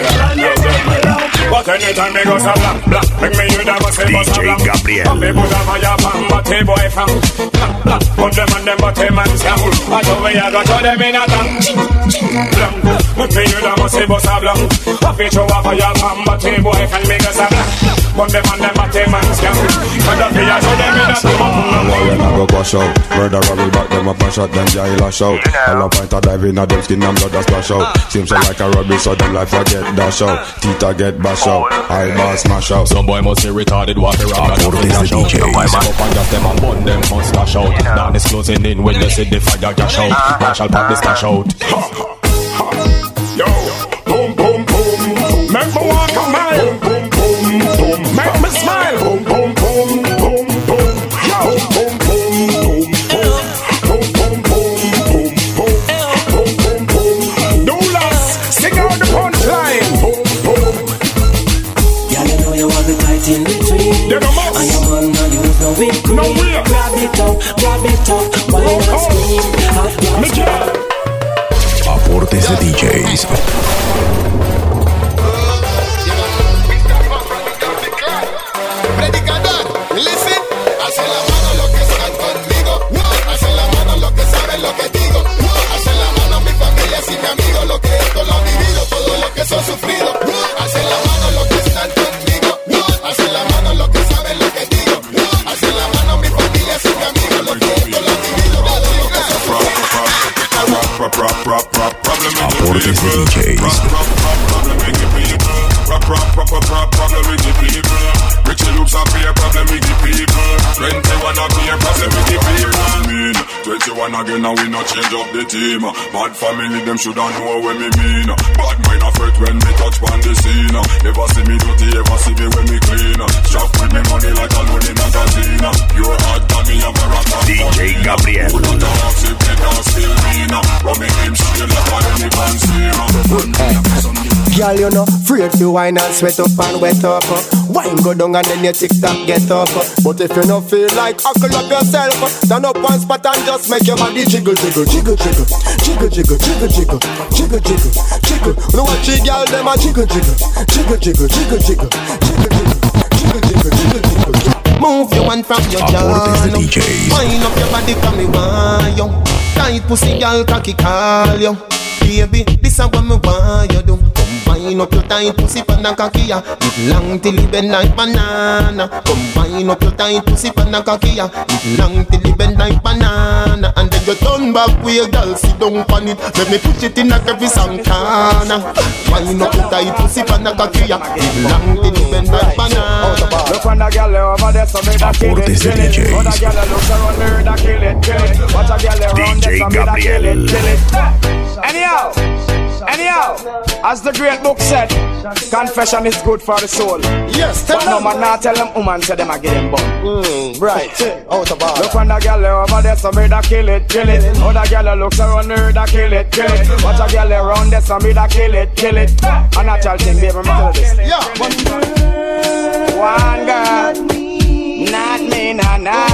But anytime me go so black, make me hear that say go so black. Gabriel. Up people that fire from, but they boy from black. Put them on them, but they man scam. I told me I got to them in a tank. Make me hear that say go so black. Up people that fire from, but they boy from me go so black. Put them on them, but they man scam. And up here I told them in a tank. When I go wash out, murderer will back them up and shot them jail lash out. All a pint of dive in a them skin and blood a splash out. Seems so like a rubbish, so them life I get dash out. Tita get bash out, I boss smash out. Some boy must be retarded, walk around and flash out. Some boy man up and gas them and bun them must dash out. Down is closing in when you see the fire dash out. Marshall pop the stash out. Yo, boom, boom, boom. Make me walk a mile. Boom, boom, boom, boom. Make me smile. Boom, boom, boom, boom, boom. Yo, boom, boom, boom, boom. Boom, boom, boom, boom, boom. Boom, boom, boom. Doulas, sing out the punchline. Boom, boom. Yeah, you know you want the tight in between. You're the most. And your man now use no whipped cream. No way. Grab it up, wine and scream. Hot gas. Aportes de DJs. Predicador, listen. Hace la mano lo que están conmigo. Hace la mano lo que saben lo que digo. Hace la mano mi familia y mi amigo. Lo que esto lo han vivido, todo lo que son sufrido. Hace la mano lo que están conmigo. Hace la mano lo que saben lo que digo. Hace la mano mi familia y mi amigo. Lo que esto lo han vivido, todo lo que son sufrido. Aportes de DJs. Problem with the people. Richie looks up here, problem with the people. 21 up here, problem with the people. 21 again and we not change up the team. Bad family, them shoulda know what me mean. Bad mind afraid when me touch on the scene. Never see me dirty, ever see me when me clean. Strap with me money like a lonely magazine. Pure hard than me have a rock. DJ Gabriel. Who don't know if they don't still mean. But me him still like a any man Girl, you know, afraid to wine and sweat up and wet up. Wine go down and then your TikTok get up. But if you don't feel like huckle up yourself, stand up one spot and just make your body jiggle, jiggle, jiggle, jiggle, jiggle, jiggle, jiggle, jiggle, jiggle, jiggle, jiggle. You know what you girl them a jiggle, jiggle, jiggle, jiggle, jiggle, jiggle, jiggle, jiggle, jiggle, jiggle, jiggle. Move your one from your jaw. Wind up your body from me, why yo? Tight pussy girl, cocky call yo. Baby, this is what me want you do. Combine up your tight pussy pan and kakia. It long till it bend like banana. Combine up your tight pussy pan and kakia. It long till it bend like banana. And then you turn back with your girl, sit down on it. Let me push it in a every Santana. Combine up your tight pussy pan and kakia. It long till it bend like banana. Look when the girl over there, so me da kill it, kill it. Other girl looks around her, da kill it, kill it. Watch a girl around there, so me da kill it, kill it. Anyhow, as the great book said, confession is good for the soul. Yes, but no man not tell them woman say them a get them bun. Right, out of bar. Look when the girl over there, so me da kill it, kill it. Other girl looks around her, da kill it, kill it. Watch a girl around there, so me da kill it, kill it. A natural thing, baby, me tell you this. Yeah, one girl, not me, nah.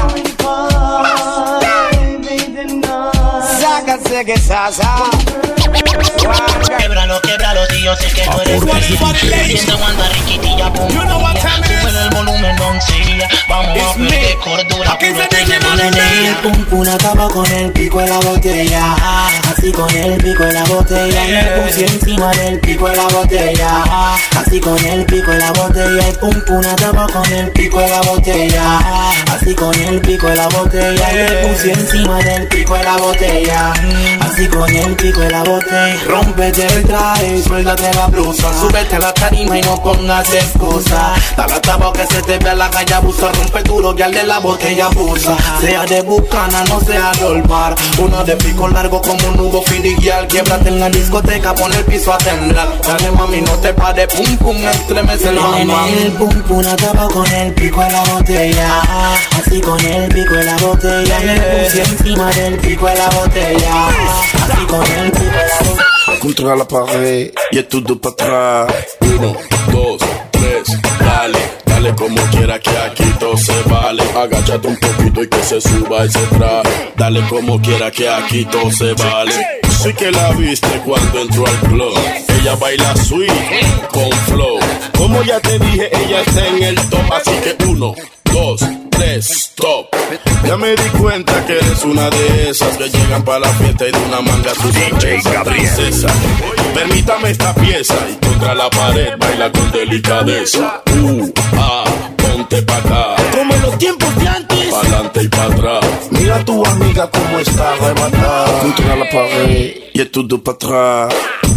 Saca, sigue, sasa. Québralo, tío, sé que tú eres siento cuando riquitilla, pum, sube el volumen, doncella. Vamos a perder cordura, puro te el pum pum acaba con el pico de la botella. Así con el pico de la botella. Me puse encima del pico de la botella. Así con el pico de la botella. El pum pum acaba con el pico de la botella. Así con el pico de la botella. Me puse encima del pico de la botella. Así con el pico de la botella. Rómpete el traje, suéltate la blusa. Súbete a la tarima y no pongas excusa. Dale hasta que se te vea la calle abusa. Rompe duro que al de la botella abusa. Sea de Bucana, no sea de Olvar. Uno de pico largo como un nudo filial. Quiebrate en la discoteca, pon el piso a temblar. Dale mami, no te pares, pum pum, estremece el mamá. El pum pum acaba con el pico de la botella. Así con el pico de la botella. Le puse encima del pico de la botella. Así con el pico de la botella. Contra la pared y es todo para atrás. 1, 2, 3, dale como quiera que aquí todo se vale. Agáchate un poquito y que se suba ese traje. Dale como quiera que aquí todo se vale. Sí que la viste cuando entró al club. Ella baila sweet con flow. Como ya te dije, ella está en el top. Así que 1, 2, 3, stop. Ya me di cuenta que eres una de esas que llegan para la fiesta y de una manga su princesa. Permítame esta pieza y contra la pared baila con delicadeza. Ponte pa' acá. Como en los tiempos de antes. Pa'lante y pa' atrás. Mira a tu amiga como está rematada. Contra la pared y es todo pa' atrás.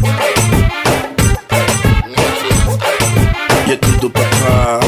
Y es todo pa' atrás.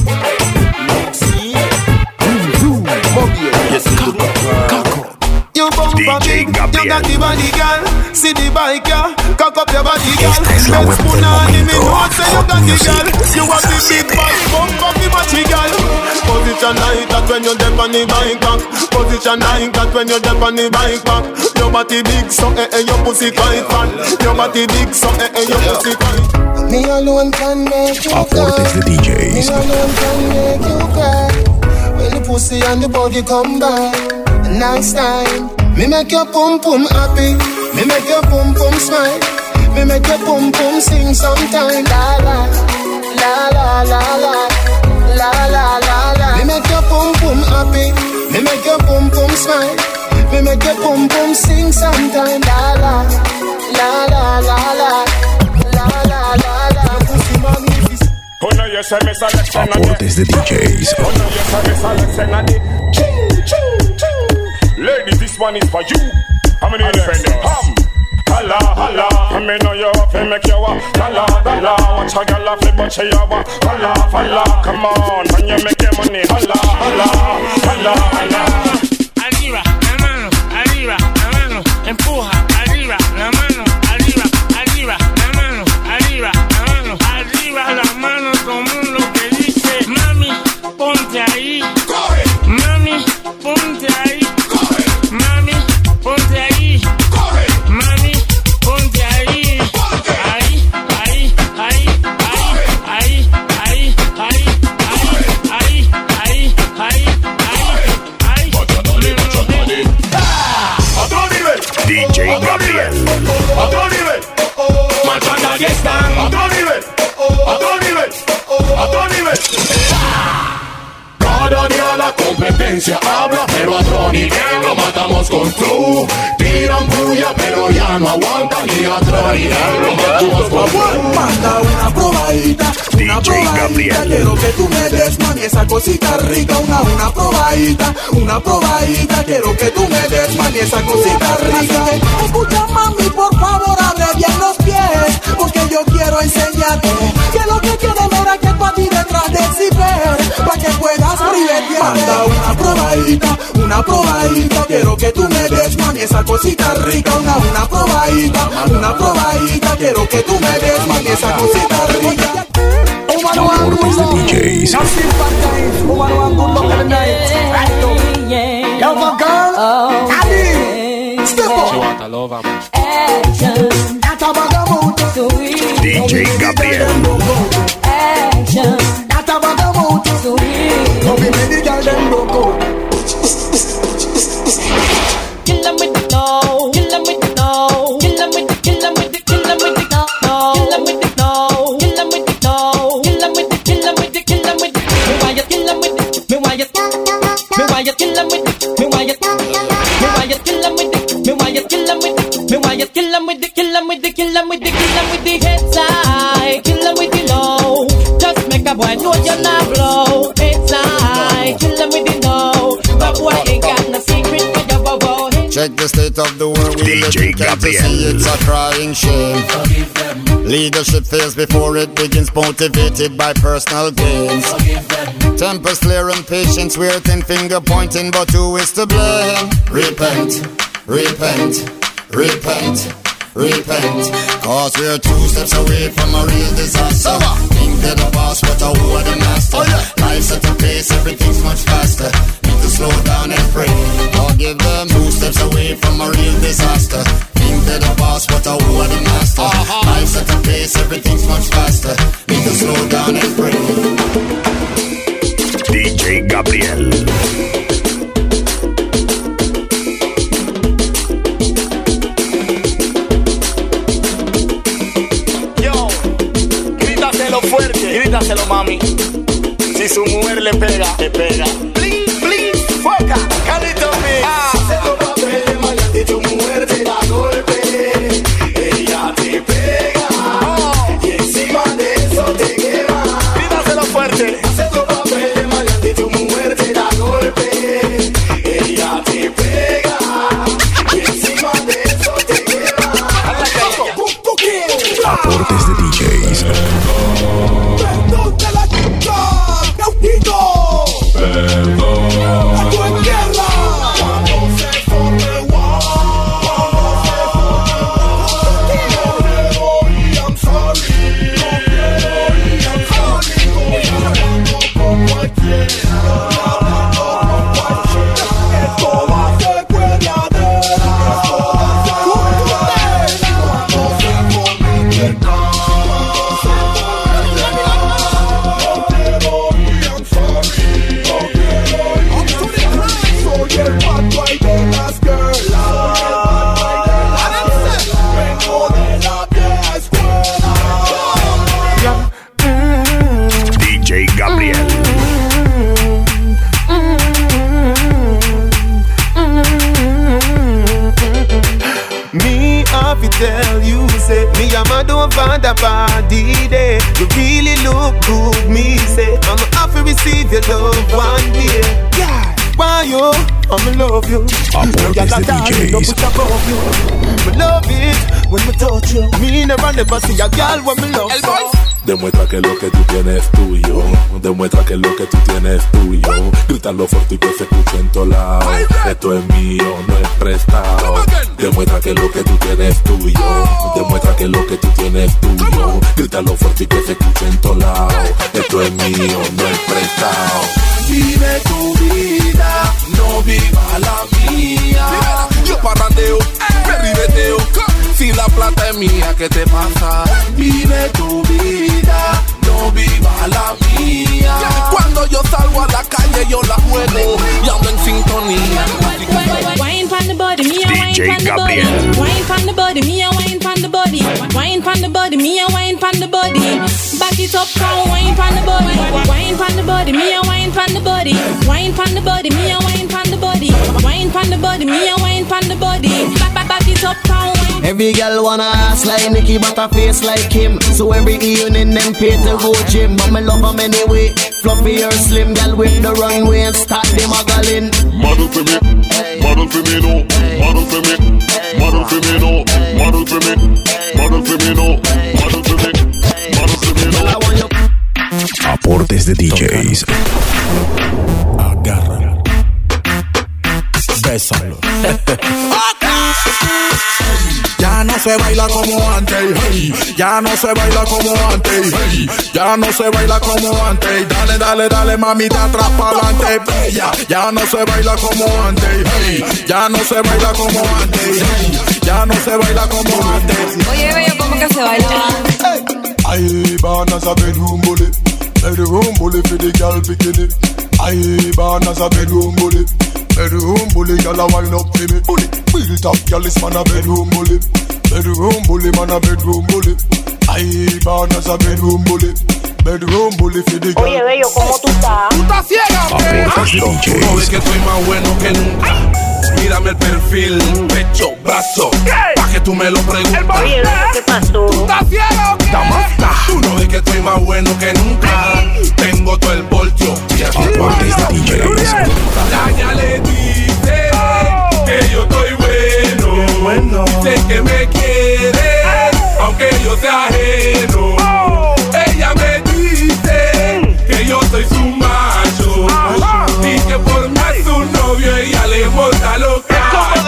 You bump a big, you got the body girl. See the bike, yeah. Cock up your body girl. Esta es la web del momento. Hot Music. You want the big bike, bump up the body girl. Position like that when you dip on the bike back. Position like that when you dip on the bike back. Your body big, so your pussy quite fat. Your body big, so your pussy quite. Me alone can make you Aportes de DJs. Me alone can make you cry. When the pussy and the body come by. Nice time. Me make your pum pum happy. Me make your pum pum smile. Me make your pum pum sing sometime. La la la la la la la la la la. Me make your pum pum happy. Me make your pum pum smile. Me make your pum pum sing sometime. La la la la la la la la la la. Pussy mommy. Aportes de DJs. Ladies, this one is for you. How many Holla, holla, I me know you up and make you walk. Holla, holla, watch a girl off the butt you walk. Holla, holla, come on, when you make your money. Holla, holla, holla, holla. Arriba, la mano, empuja. Arriba, la mano, arriba, la mano, arriba, la mano, como lo que dice. Mami, ponte ahí. Coge. Mami, ponte ahí. Coge. Mami, ponte ahí. Coge. Mami, ponte ahí. Ponte. Ahí. DJ Gabriel. Otro nivel. Marchando aquí están. Otro nivel. Cada día la competencia habla, pero a otro nivel lo matamos con flow. Tiran puya, pero ya no aguanta ni atrás. Manda una probadita, quiero que tú me des, mami, esa cosita rica. Una probadita, quiero que tú me des, mami, esa cosita rica. Escucha, mami, por favor, abre bien los pies, porque yo quiero enseñarte que lo que tiene mera que pa' ti detrás del zipper, pa' que puedas ribetear. Manda una probadita, quiero que tú me des, mami, esa cosita rica. Una probadita, quiero que tú me des, mami, esa cosita rica. Aportes de DJs. DJ Gabriel. Kill 'em with the dough, kill 'em with the dough, kill 'em with the, kill 'em with the, kill 'em with the dough, kill 'em with the dough, kill 'em with the dough, kill 'em with the, kill 'em with the, kill 'em with the. Me why you kill 'em with the, me why you kill 'em with the, me why you kill 'em with the, me why you kill 'em with the, me why you kill 'em with the, kill 'em with the, kill 'em with the, kill 'em with the head side, kill 'em with the low. Just make a boy know you're not blow. Head side, kill 'em with the low. But boy ain't got no secret for your bow. Check the state of the world we live in, can't you see it's a crying shame. Leadership fails before it begins, motivated by personal gains. Tempers flare and patience wear thin, finger pointing, but who is to blame? Repent, repent, repent, repent. Cause we're 2 steps away from a real disaster. Think they're the boss, but who are the master? Life's at a pace, everything's much faster. Need to slow down and pray. Or give them 2 steps away from a real disaster. Think they're the boss, but who are the master? Life's at a pace, everything's much faster. Need to slow down and pray. DJ Gabriel. Grítaselo, mami. Si su mujer le pega, te pega. Please, please, foca. Carlito Mix. Se lo papel de mañana y tu mujer te da golpe. Ella te pega. Y encima de eso te quema. Grítaselo fuerte. Se lo papel de mañana y tu mujer te da golpe. Ella te pega. Y encima de eso te quema. Aportes de DJs. Tell you, say me I'm a don't find a body there. You really look good, me say I'm happy to receive your love one day. Yeah, why you? I'm in love you. Aportes de DJs. Me love it when me touch you. Me never see a girl when me love you. Demuestra que lo que tú tienes es tuyo. Demuestra que lo que tú tienes es tuyo. Grítalo fuerte y que se escuche en todos lados. Esto es mío, no es prestado. Demuestra que lo que tú tienes es tuyo. Demuestra que lo que tú tienes es tuyo. Grítalo fuerte y que se escuche en todos lados. Esto es mío, no es prestado. Vive tu vida, no viva la mía. Yo parrandeo, me ribeteo. Si la plata es mía, ¿qué te pasa? Vive tu vida, no viva la mía. Cuando yo salgo a la calle, yo la juego y ando en sintonía. Wine pon the body, me a wine pon the body. Wine pon the body, me a wine pon the body. Wine pon the body, me a wine pon the body. Back it up, come wine pon the body. Wine pon the body, me a wine pon the body. Wine pon the body, me a wine pon the body. Wine pon the body, me a wine pon the body. Back it up, come wine. Every girl wanna ass like Nicki, but a face like Kim. So every evening them pay to go gym. But me love them anyway. Fluffy or slim, girl with the runway and start the muggling. Model for me, model for me, no. Model for me, model for me, no. Model for me, model for me, no. Model for me, model for me, no. Aportes de DJs. Agarra. Bésalo. Ya no se baila como antes, hey. Ya no se baila como antes, hey. Ya no se baila como antes. Dale, dale, dale, mamita, atrás para adelante, bella. Ya no se baila como antes, hey. Ya no se baila como antes, hey. Ya no se baila como antes. Oye, bello, ¿cómo que se baila antes? I born as a bedroom bully for the girl bikini. I born as a bedroom bully, girl a wind up for me. Built up girl is man a bedroom bully man a bedroom bully. I born as a bedroom bully for the girl. Oye, bello, ¿cómo tú estás? ¿Tú estás ciega o qué? No ves que estoy más bueno que nunca. Mírame el perfil, pecho, brazo, pa' que tú me lo preguntes. Oye, ¿qué pasó? ¿Tú estás ciega o qué? Tú no ves que estoy más bueno que nunca. Tengo todo el voltio. Aportes de DJs. Ya le dice que yo estoy bueno. Dice que me quiere, aunque yo sea ajeno. Ella me dice que yo soy su macho. Y que por más su novio ella le monta lo que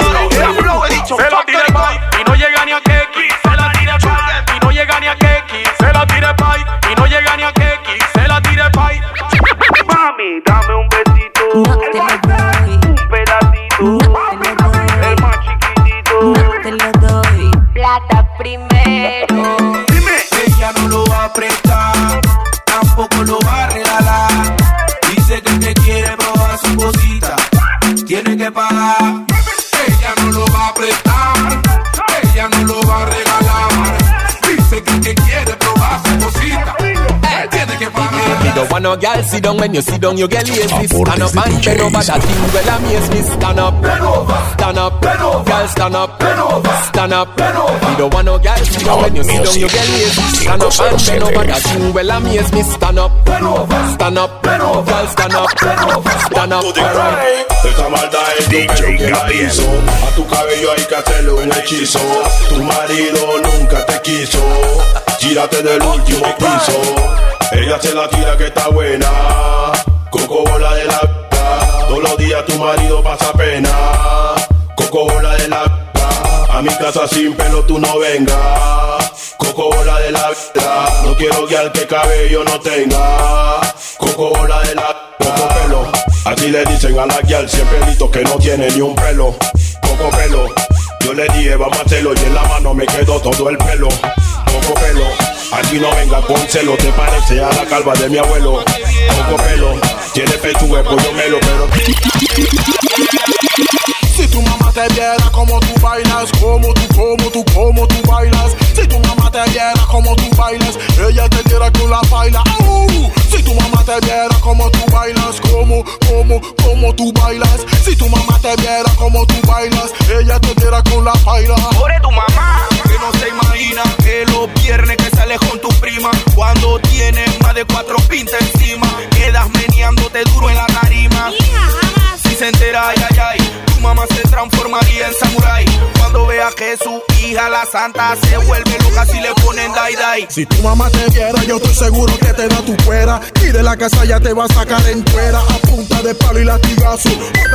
se la tire pay y no llega ni a Keki. Se la tire pay y no llega ni a Keki. Se la tire pay y no llega ni a Keki. Se la tire pay. Mami, dame un besito. No te lo doy. Un pedacito. No te lo doy. El más chiquitito. No te lo doy. Plata primero. Dime. Ella no lo va a prestar, tampoco lo va a regalar. Dice que te quiere probar su cosita, tiene que pagar. Ella no lo va a prestar, ella no lo va a regalar. Dice que te quiere probar su cosita, tiene que pagar. You don't want no girl sit down, when you sit down you get lazy. Stand up and bend over, that thing well amaze me. Stand up, stand up, girl stand up, stand up. You don't want no girl sit down, when you sit down you get lazy. Stand up and bend over, that thing well amaze me. Stand up, stand up, girl stand up, stand up. Alright. Esta maldad es DJ Gabriel. A tu cabello hay que hacerle un hechizo. Tu marido nunca te quiso. Tírate del último piso. Ella se la tira que está buena. Coco bola de la todos los días tu marido pasa pena. Coco bola de la a mi casa sin pelo tú no vengas. Coco bola de la no quiero que al que cabello no tenga. Coco bola de la coco pelo. Así le dicen a la guial siempre listo que no tiene ni un pelo. Coco pelo. Yo le dije vamos a hacerlo y en la mano me quedó todo el pelo. Coco pelo. Aquí no venga con celo, te parece a la calva de mi abuelo. Coco pelo. Tiene pechuga de pollo melo, pero si tu mamá te viera como tú bailas, como tú bailas. Si tu mamá te viera como tú bailas, ella te diera con la baila. Si tu mamá te viera como tú bailas, como tú bailas. Si tu mamá te viera como tú bailas, ella te diera con la baila. Pobre tu mamá, que no se imagina que los viernes que sales con tu prima, cuando tienes más de 4 pintas encima, quedas meneándote duro en la tarima. Si se entera, ay, ay, ay, tu mamá se transformaría en samurái. Cuando vea que su hija, la santa, se vuelve loca si le ponen dai. Si tu mamá te viera, yo estoy seguro que te da tu fuera. Y de la casa ya te va a sacar en fuera a punta de palo y latigazo.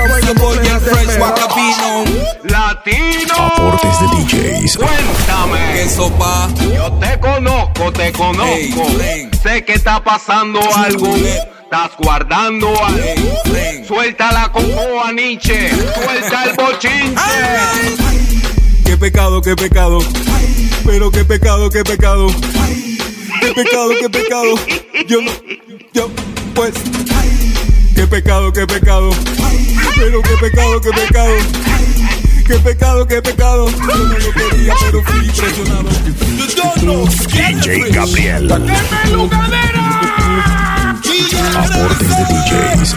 Latino. Aportes de DJs. Cuéntame. ¿Qué sopa? Yo te conozco. Hey, sé que está pasando algo. Estás guardando algo. Suelta la cocoa, Nietzsche. Suelta el bochinche. Qué pecado. Pero qué pecado. Qué pecado. Yo, pues. Qué pecado. Pero qué pecado. Yo no lo quería, pero fui impresionado. DJ Gabriel. Aportes de DJs.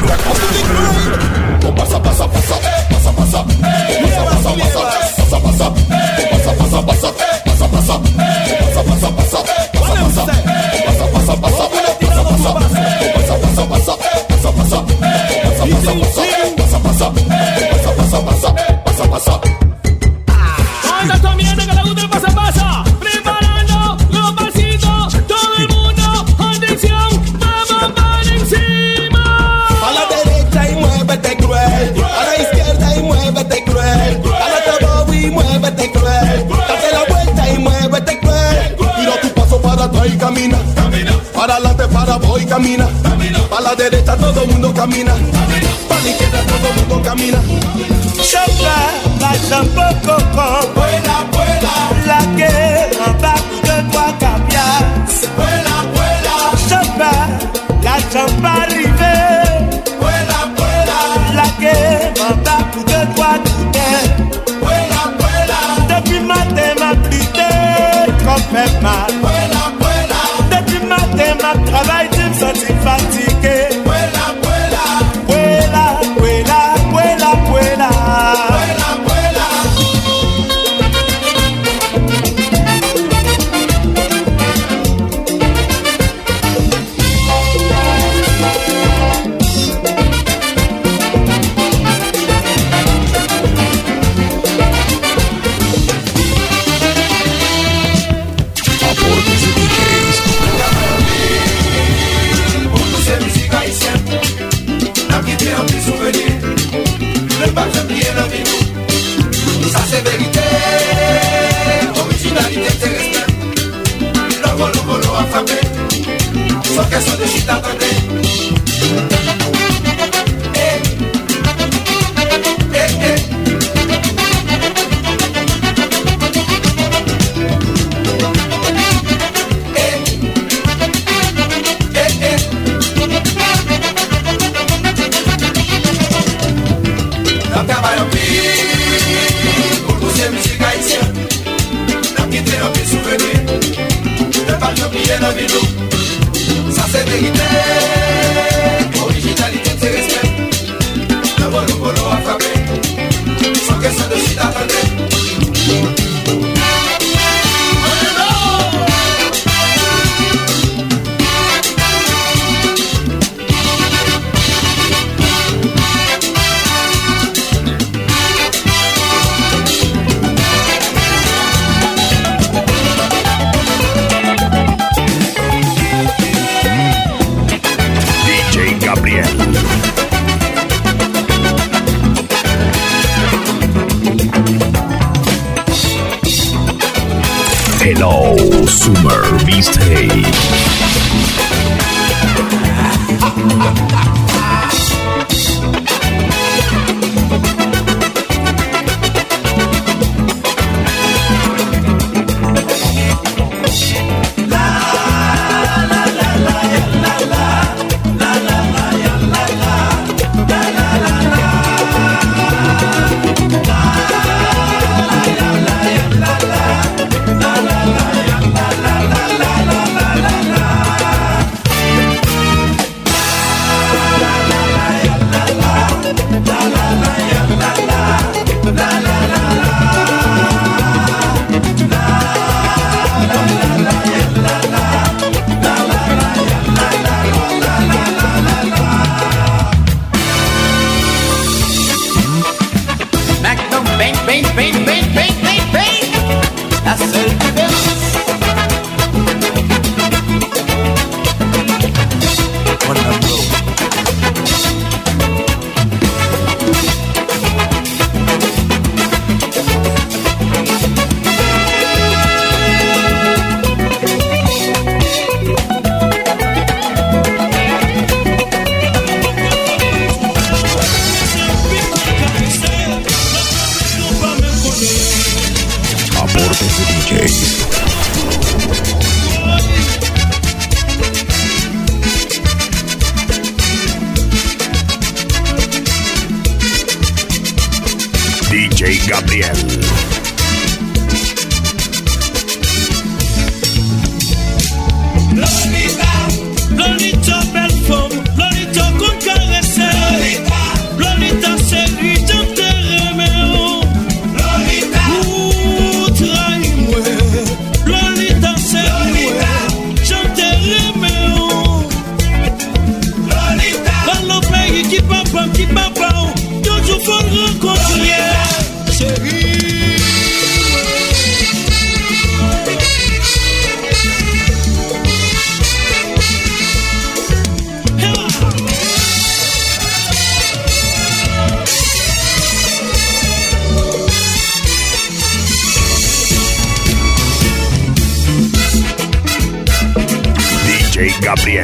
Pasa. Camina, para la derecha todo el mundo camina, para la izquierda todo el mundo camina. Chauffeur, la chambre coco, vuela, vuela, la que embarque de toi caviar. Vuela, vuela, chauffeur, la chambre arrivée. Vuela, vuela, la que embarque de toi tout. Vuela, vuela, depuis matin m'a plité, comme fait mal. Vuela, vuela, depuis matin m'a travaillé. Sentir fatigué. Vuela, vuela, vuela, vuela, vuela, vuela, vuela, vuela. Aportes de DJs. Un petit souvenir, ne pas oublier la vie. Ça c'est vérité, originalité c'est respect. Le volo a frappé, sans question de chute attendez. Ça c'est vérité, originalité c'est respect. Le volo a frappé, sans question de chute attendez. Hello, Summer Mistake. DJ Gabriel.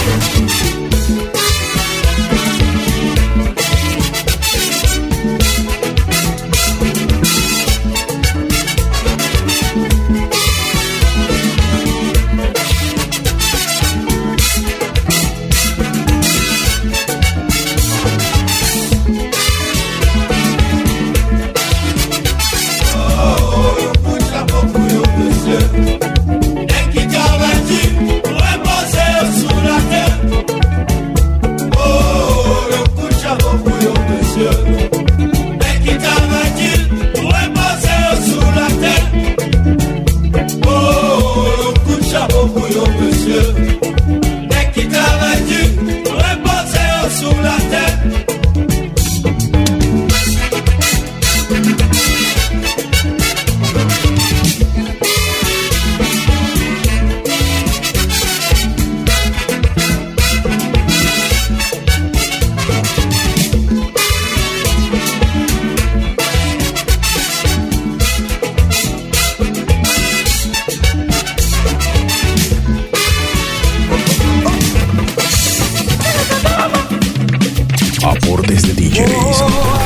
Aportes de DJs.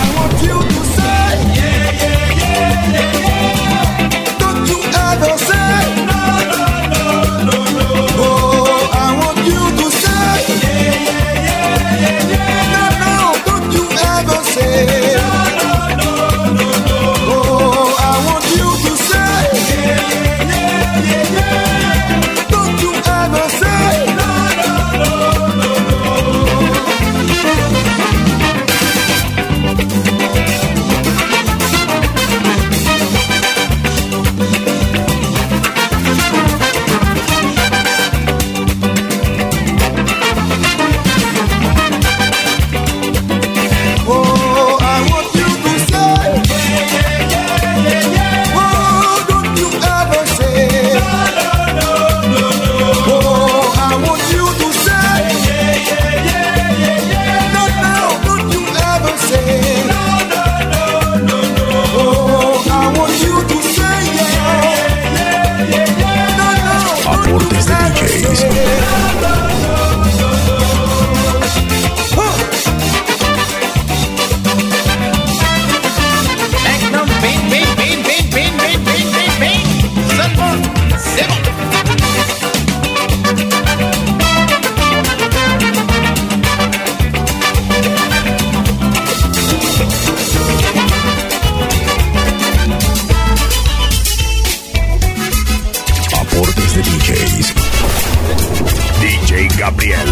DJ Gabriel.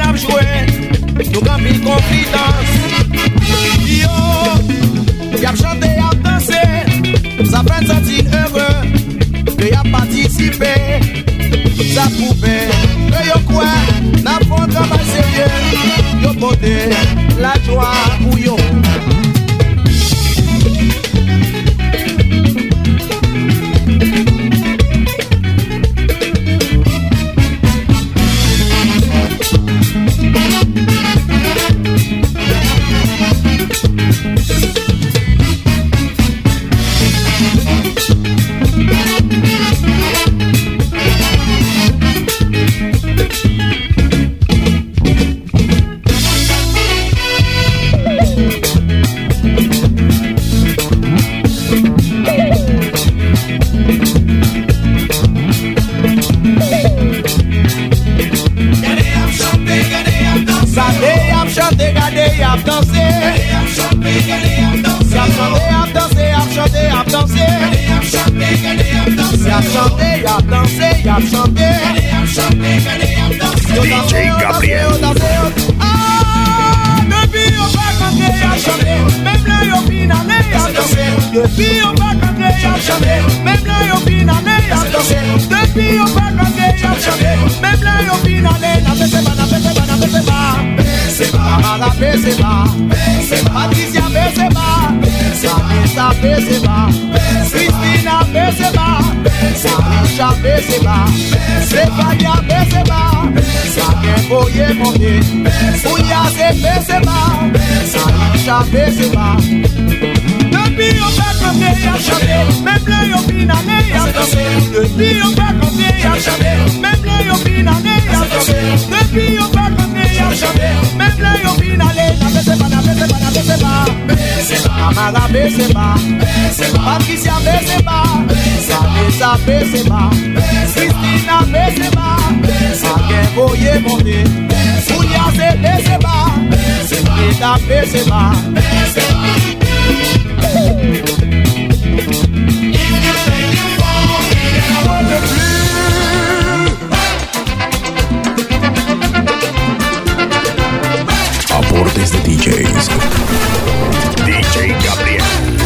ap jwe, nou gambil konfidans. Yo, yap chante, yap danse, sa fen sentin heureux, que yap participe, sa poupe, que yo kwe, nan fon travay serye, yo pote, la joie pou yo. DJ Gabriel. Depuis on va canter, y'a chanté, même là y'a finalé, y'a dansé. Depuis on va canter, y'a chanté, même là y'a finalé, na baisse pas, na baisse pas, na baisse pas, baisse pas, na baisse pas, baisse pas, Patricia baisse pas, Vanessa baisse pas, Christina baisse pas, Sarisha baisse pas, Stéphania baisse pas, Saken Boye monter, Ouya se baisse pas, Sarisha baisse pas. Depuis on va canter, y'a chanté, même là y'a finalé, y'a dansé. Depuis on va canter, y'a chanté, même là y'a finalé, y'a dansé. Depuis on va canter, y'a chanté, même là y'a finalé, na baisse pas, na baisse pas, na baisse pas, baisse pas, Amara baisse pas, baisse pas, Patricia baisse pas, Vanessa baisse pas, Christina baisse pas, Saken Boye monter, Ouya se baisse pas, Rita baisse pas, baisse pas. Aportes de DJs. DJ Gabriel.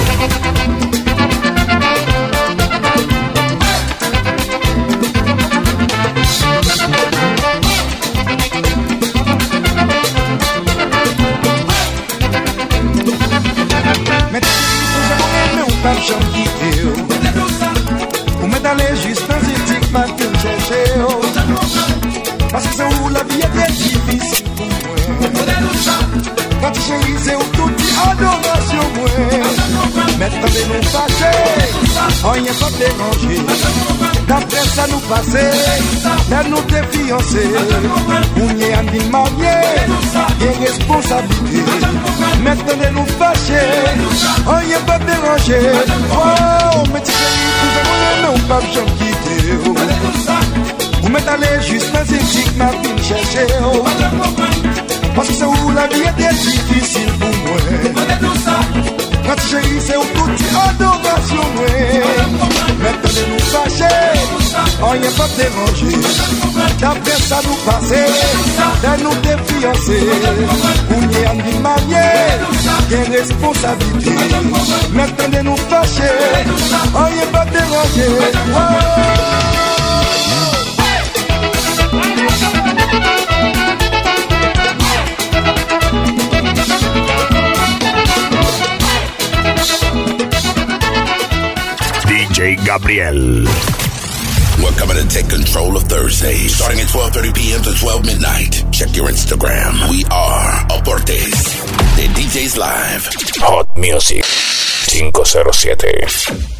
Ou mè dalè juste dans éthique ma te chercher parce que c'est où la vie est difficile pour moi. Quand chérie c'est où tout dit adoration moi. Maintenant de nous fâcher, on y est pas dérangé. D'après ça nous passer, là nous t'es fiancé. On y est en vie marié, et responsabilité. Maintenant de nous fâcher, on y est pas dérangé. Oh, mais tu chérie, on pas besoin de quitter. Vous m'êtes allé juste dans ces chics, ma vie chercher. Parce que c'est où la vie était difficile pour moi. Quand tu chéris, c'est où tout dit adoration. Maintenant de nous fâcher, on n'y est pas dérangé. D'après ça nous passer, de nous défiancer. On y est en vie marié, quelle responsabilité. Maintenant de nous fâcher, on n'y est pas dérangé. DJ Gabriel. We're coming to take control of Thursday, starting at 12:30 p.m. to 12 midnight. Check your Instagram. We are Aportes, the DJs Live. Hot Music 507.